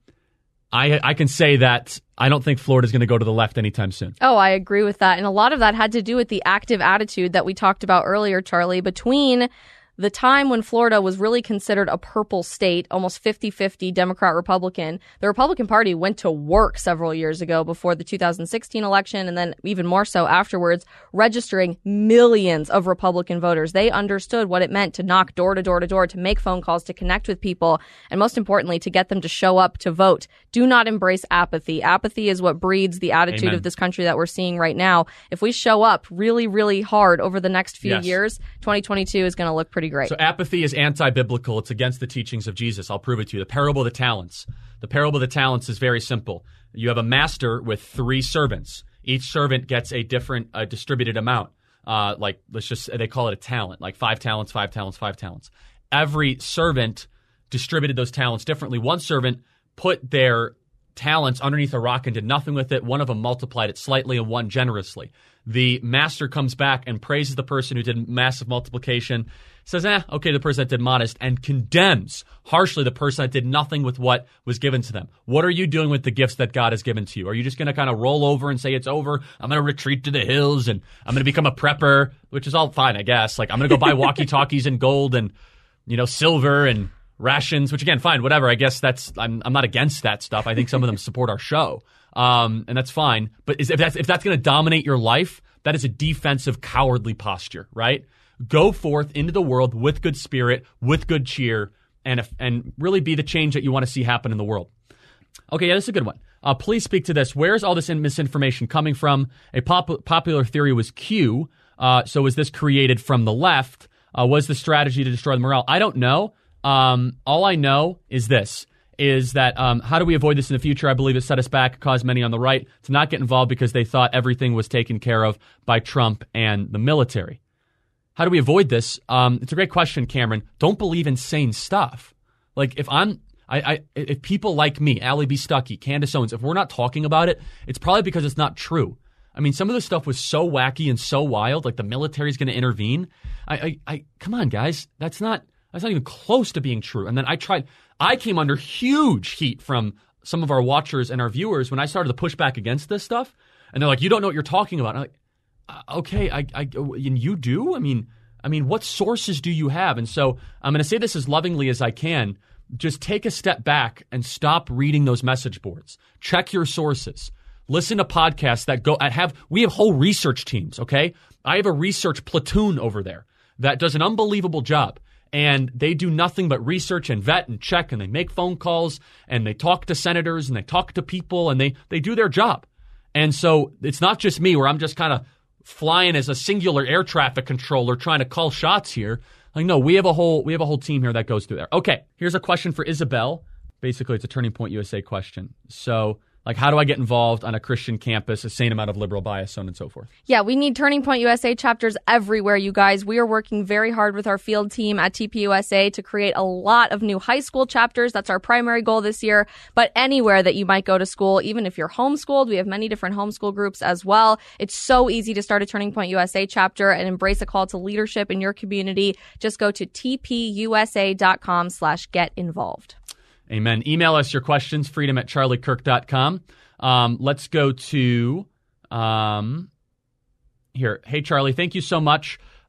I, I can say that I don't think Florida is going to go to the left anytime soon. Oh, I agree with that. And a lot of that had to do with the active attitude that we talked about earlier, Charlie, between the time when Florida was really considered a purple state, almost fifty-fifty Democrat-Republican. The Republican Party went to work several years ago before the two thousand sixteen election, and then even more so afterwards, registering millions of Republican voters. They understood what it meant to knock door to door to door, to make phone calls, to connect with people, and most importantly, to get them to show up to vote. Do not embrace apathy. Apathy is what breeds the attitude Amen. of this country that we're seeing right now. If we show up really, really hard over the next few Yes. years, twenty twenty-two is going to look pretty great. So apathy is anti-biblical. It's against the teachings of Jesus. I'll prove it to you. The parable of the talents. The parable of the talents is very simple. You have a master with three servants. Each servant gets a different uh, distributed amount. Uh, like, let's just, they call it a talent, like five talents, five talents, five talents. Every servant distributed those talents differently. One servant put their talents underneath a rock and did nothing with it. One of them multiplied it slightly and one generously. The master comes back and praises the person who did massive multiplication, says, eh, okay, the person that did modest, and condemns harshly the person that did nothing with what was given to them. What are you doing with the gifts that God has given to you? Are you just going to kind of roll over and say it's over? I'm going to retreat to the hills and I'm going to become a prepper, which is all fine, I guess. Like, I'm going to go buy walkie-talkies and gold and, you know, silver and rations, which again, fine, whatever. I guess that's, I'm, I'm not against that stuff. I think some of them support our show. Um, and that's fine. But is, if that's, if that's going to dominate your life, that is a defensive, cowardly posture, right? Go forth into the world with good spirit, with good cheer, and if, and really be the change that you want to see happen in the world. Okay, yeah, this is a good one. Uh, please speak to this. Where's all this misinformation coming from? A pop- popular theory was Q. Uh, so was this created from the left? Uh, was the strategy to destroy the morale? I don't know. Um, all I know is this. is that um, how do we avoid this in the future? I believe it set us back, caused many on the right to not get involved because they thought everything was taken care of by Trump and the military. How do we avoid this? Um, it's a great question, Cameron. Don't believe insane stuff. Like if I'm, I, I if people like me, Allie B. Stuckey, Candace Owens, if we're not talking about it, it's probably because it's not true. I mean, some of this stuff was so wacky and so wild, like the military's going to intervene. I, I, I, come on, guys, that's not. That's not even close to being true. And then I tried, I came under huge heat from some of our watchers and our viewers when I started to push back against this stuff. And they're like, you don't know what you're talking about. And I'm like, uh, okay, I, I, and you do? I mean, I mean, what sources do you have? And so I'm going to say this as lovingly as I can. Just take a step back and stop reading those message boards. Check your sources. Listen to podcasts that go, and have, we have whole research teams, okay? I have a research platoon over there that does an unbelievable job. And they do nothing but research and vet and check, and they make phone calls, and they talk to senators, and they talk to people, and they, they do their job. And so it's not just me where I'm just kind of flying as a singular air traffic controller trying to call shots here. Like, no, we have a whole we have a whole team here that goes through there. Okay, here's a question for Isabel. Basically, it's a Turning Point U S A question. So, like, how do I get involved on a Christian campus, a sane amount of liberal bias, so on and so forth? Yeah, we need Turning Point U S A chapters everywhere, you guys. We are working very hard with our field team at T P U S A to create a lot of new high school chapters. That's our primary goal this year. But anywhere that you might go to school, even if you're homeschooled, we have many different homeschool groups as well. It's so easy to start a Turning Point U S A chapter and embrace a call to leadership in your community. Just go to tpusa.com slash get involved. Amen. Email us your questions, freedom at charlie kirk dot com. Um, let's go to um, here. Hey, Charlie, thank you so much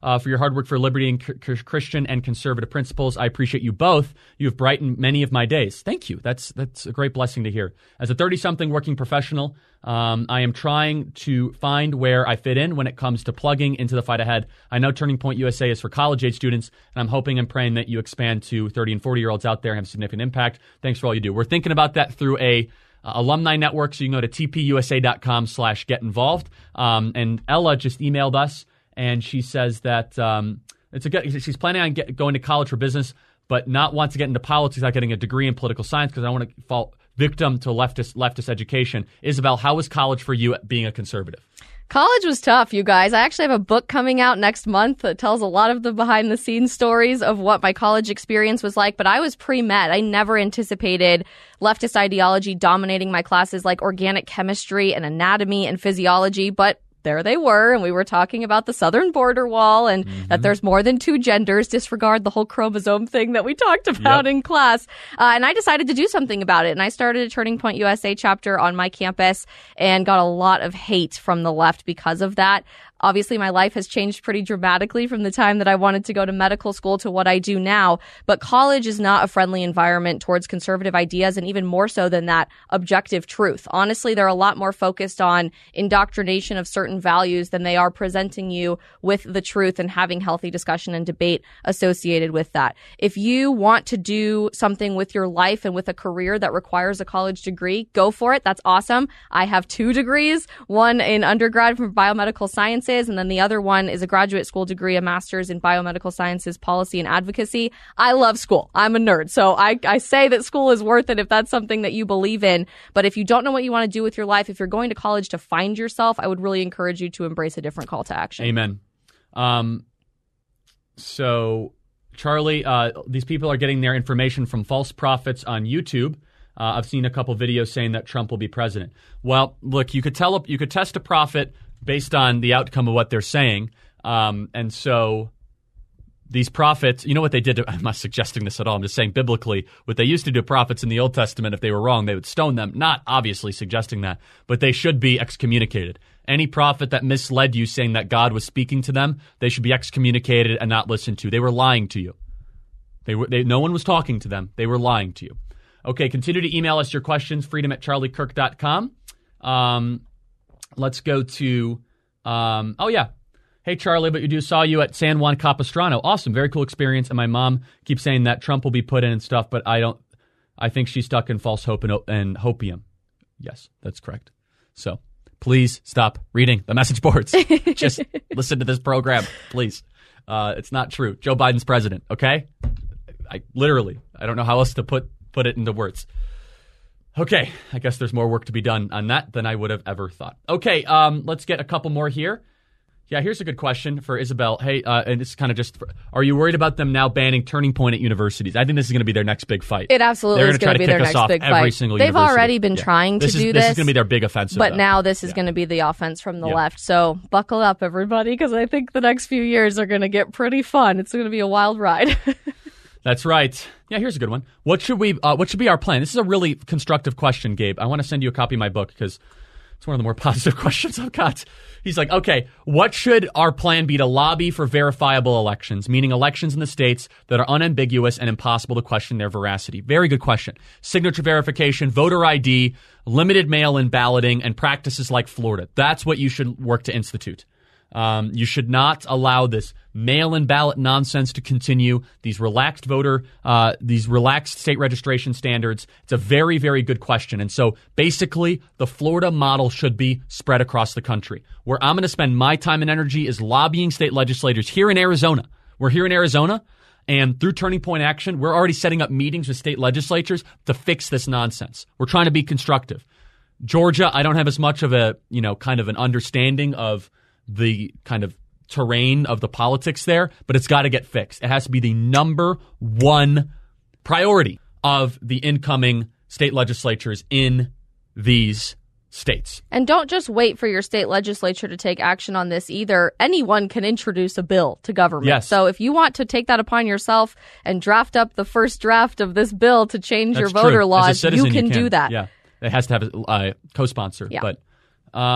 uh, for your hard work for liberty and c- Christian and conservative principles. I appreciate you both. You have brightened many of my days. Thank you. That's that's a great blessing to hear. As a thirty-something working professional, um, I am trying to find where I fit in when it comes to plugging into the fight ahead. I know Turning Point U S A is for college-age students, and I'm hoping and praying that you expand to thirty and forty-year-olds out there and have significant impact. Thanks for all you do. We're thinking about that through a Uh, alumni network, so you can go to tpusa.com slash get involved. Um, and Ella just emailed us, and she says that um, it's a good, she's planning on get, going to college for business, but not want to get into politics without getting a degree in political science because I don't want to fall victim to leftist leftist education. Isabel, how was college for you being a conservative? College was tough, you guys. I actually have a book coming out next month that tells a lot of the behind-the-scenes stories of what my college experience was like, but I was pre-med. I never anticipated leftist ideology dominating my classes like organic chemistry and anatomy and physiology, but there they were, and we were talking about the southern border wall and mm-hmm. that there's more than two genders. Disregard the whole chromosome thing that we talked about yep. in class. Uh, and I decided to do something about it, and I started a Turning Point U S A chapter on my campus and got a lot of hate from the left because of that. Obviously, my life has changed pretty dramatically from the time that I wanted to go to medical school to what I do now. But college is not a friendly environment towards conservative ideas, and even more so than that, objective truth. Honestly, they're a lot more focused on indoctrination of certain values than they are presenting you with the truth and having healthy discussion and debate associated with that. If you want to do something with your life and with a career that requires a college degree, go for it. That's awesome. I have two degrees, one in undergrad from biomedical sciences, and then the other one is a graduate school degree, a master's in biomedical sciences, policy, and advocacy. I love school. I'm a nerd. So I, I say that school is worth it if that's something that you believe in. But if you don't know what you want to do with your life, if you're going to college to find yourself, I would really encourage you to embrace a different call to action. Amen. Um, so, Charlie, uh, these people are getting their information from false prophets on YouTube. Uh, I've seen a couple videos saying that Trump will be president. Well, look, you could tell, you could test a prophet based on the outcome of what they're saying. Um, and so these prophets, you know what they did? To, I'm not suggesting this at all. I'm just saying biblically, what they used to do to prophets in the Old Testament, if they were wrong, they would stone them. Not obviously suggesting that, but they should be excommunicated. Any prophet that misled you saying that God was speaking to them, they should be excommunicated and not listened to. They were lying to you. They were. They, no one was talking to them. They were lying to you. Okay, continue to email us your questions, freedom at charlie kirk dot com. Um, let's go to, um, oh yeah. Hey, Charlie, but you do saw you at San Juan Capistrano. Awesome. Very cool experience. And my mom keeps saying that Trump will be put in and stuff, but I don't, I think she's stuck in false hope and, and hopium. Yes, that's correct. So please stop reading the message boards. Just listen to this program, please. Uh, it's not true. Joe Biden's president. Okay. I literally, I don't know how else to put, put it into words. Okay, I guess there's more work to be done on that than I would have ever thought. Okay, um, let's get a couple more here. Yeah, here's a good question for Isabel. Hey, uh, and it's kind of just, for, are you worried about them now banning Turning Point at universities? I think this is going to be their next big fight. It absolutely They're is going to be their next big fight. Every single They've university. already been yeah. trying to this is, do this. this. This is going to be their big offensive. But though. now this is yeah. going to be the offense from the yeah. left. So buckle up, everybody, because I think the next few years are going to get pretty fun. It's going to be a wild ride. That's right. Yeah, here's a good one. What should we? Uh, what should be our plan? This is a really constructive question, Gabe. I want to send you a copy of my book because it's one of the more positive questions I've got. He's like, okay, what should our plan be to lobby for verifiable elections, meaning elections in the states that are unambiguous and impossible to question their veracity? Very good question. Signature verification, voter I D, limited mail-in balloting, and practices like Florida. That's what you should work to institute. Um, you should not allow this mail-in ballot nonsense to continue. These relaxed voter, uh, these relaxed state registration standards. It's a very, very good question. And so basically the Florida model should be spread across the country. Where I'm going to spend my time and energy is lobbying state legislators here in Arizona. We're here in Arizona, and through Turning Point Action, we're already setting up meetings with state legislatures to fix this nonsense. We're trying to be constructive. Georgia, I don't have as much of a, you know, kind of an understanding of the kind of terrain of the politics there, but it's got to get fixed. It has to be the number one priority of the incoming state legislatures in these states. And don't just wait for your state legislature to take action on this either. Anyone can introduce a bill to government. Yes. So if you want to take that upon yourself and draft up the first draft of this bill to change That's your voter true. laws, citizen, you, can you can do that. Yeah, it has to have a uh, co-sponsor. Yeah. But uh,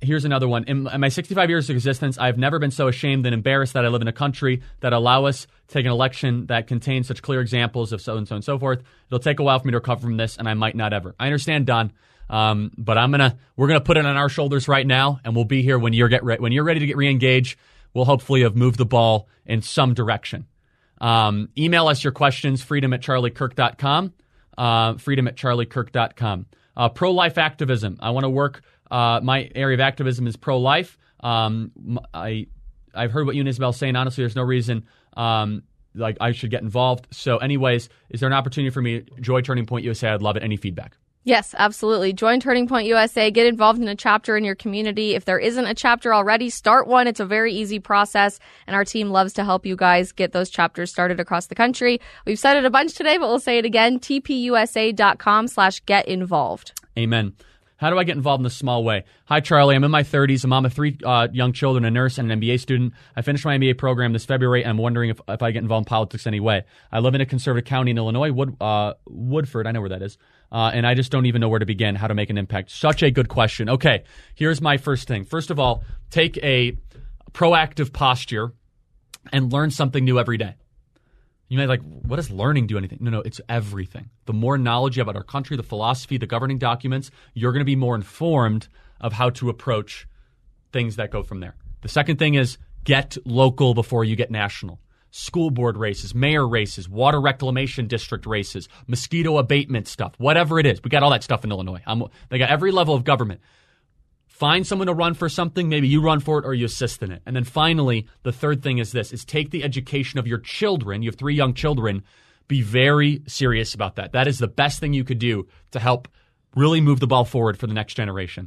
here's another one. In, in my sixty-five years of existence, I've never been so ashamed and embarrassed that I live in a country that allow us to take an election that contains such clear examples of so and so and so forth. It'll take a while for me to recover from this, and I might not ever. I understand, Don, um, but I'm gonna we're gonna put it on our shoulders right now, and we'll be here when you're get re- when you're ready to get re-engaged. We'll hopefully have moved the ball in some direction. Um, email us your questions, freedom at charlie kirk dot com. Uh, freedom at charlie kirk dot com. Uh, pro-life activism. I want to work. Uh, my area of activism is pro-life. Um, I, I've heard what you and Isabel saying. Honestly, there's no reason um, like I should get involved. So anyways, is there an opportunity for me? Joy Turning Point U S A. I'd love it. Any feedback? Yes, absolutely. Join Turning Point U S A. Get involved in a chapter in your community. If there isn't a chapter already, start one. It's a very easy process, and our team loves to help you guys get those chapters started across the country. We've said it a bunch today, but we'll say it again. T P U S A dot com slash get involved. Amen. How do I get involved in a small way? Hi, Charlie. I'm in my thirties. A mom of three uh, young children, a nurse, and an M B A student. I finished my M B A program this February, and I'm wondering if, if I get involved in politics anyway. I live in a conservative county in Illinois, Wood, uh, Woodford. I know where that is. Uh, and I just don't even know where to begin, how to make an impact. Such a good question. Okay, here's my first thing. First of all, take a proactive posture and learn something new every day. You may be like, what does learning do anything? No, no, it's everything. The more knowledge you have about our country, the philosophy, the governing documents, you're going to be more informed of how to approach things that go from there. The second thing is get local before you get national. School board races, mayor races, water reclamation district races, mosquito abatement stuff, whatever it is. We got all that stuff in Illinois. I'm, they got every level of government. Find someone to run for something. Maybe you run for it or you assist in it. And then finally, the third thing is this, is take the education of your children. You have three young children. Be very serious about that. That is the best thing you could do to help really move the ball forward for the next generation.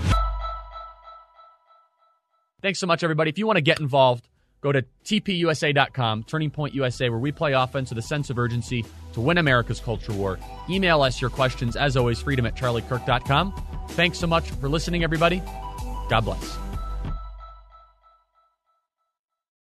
Thanks so much, everybody. If you want to get involved, go to T P U S A dot com, Turning Point U S A, where we play offense with a sense of urgency to win America's culture war. Email us your questions. As always, freedom at charlie kirk dot com. Thanks so much for listening, everybody. God bless.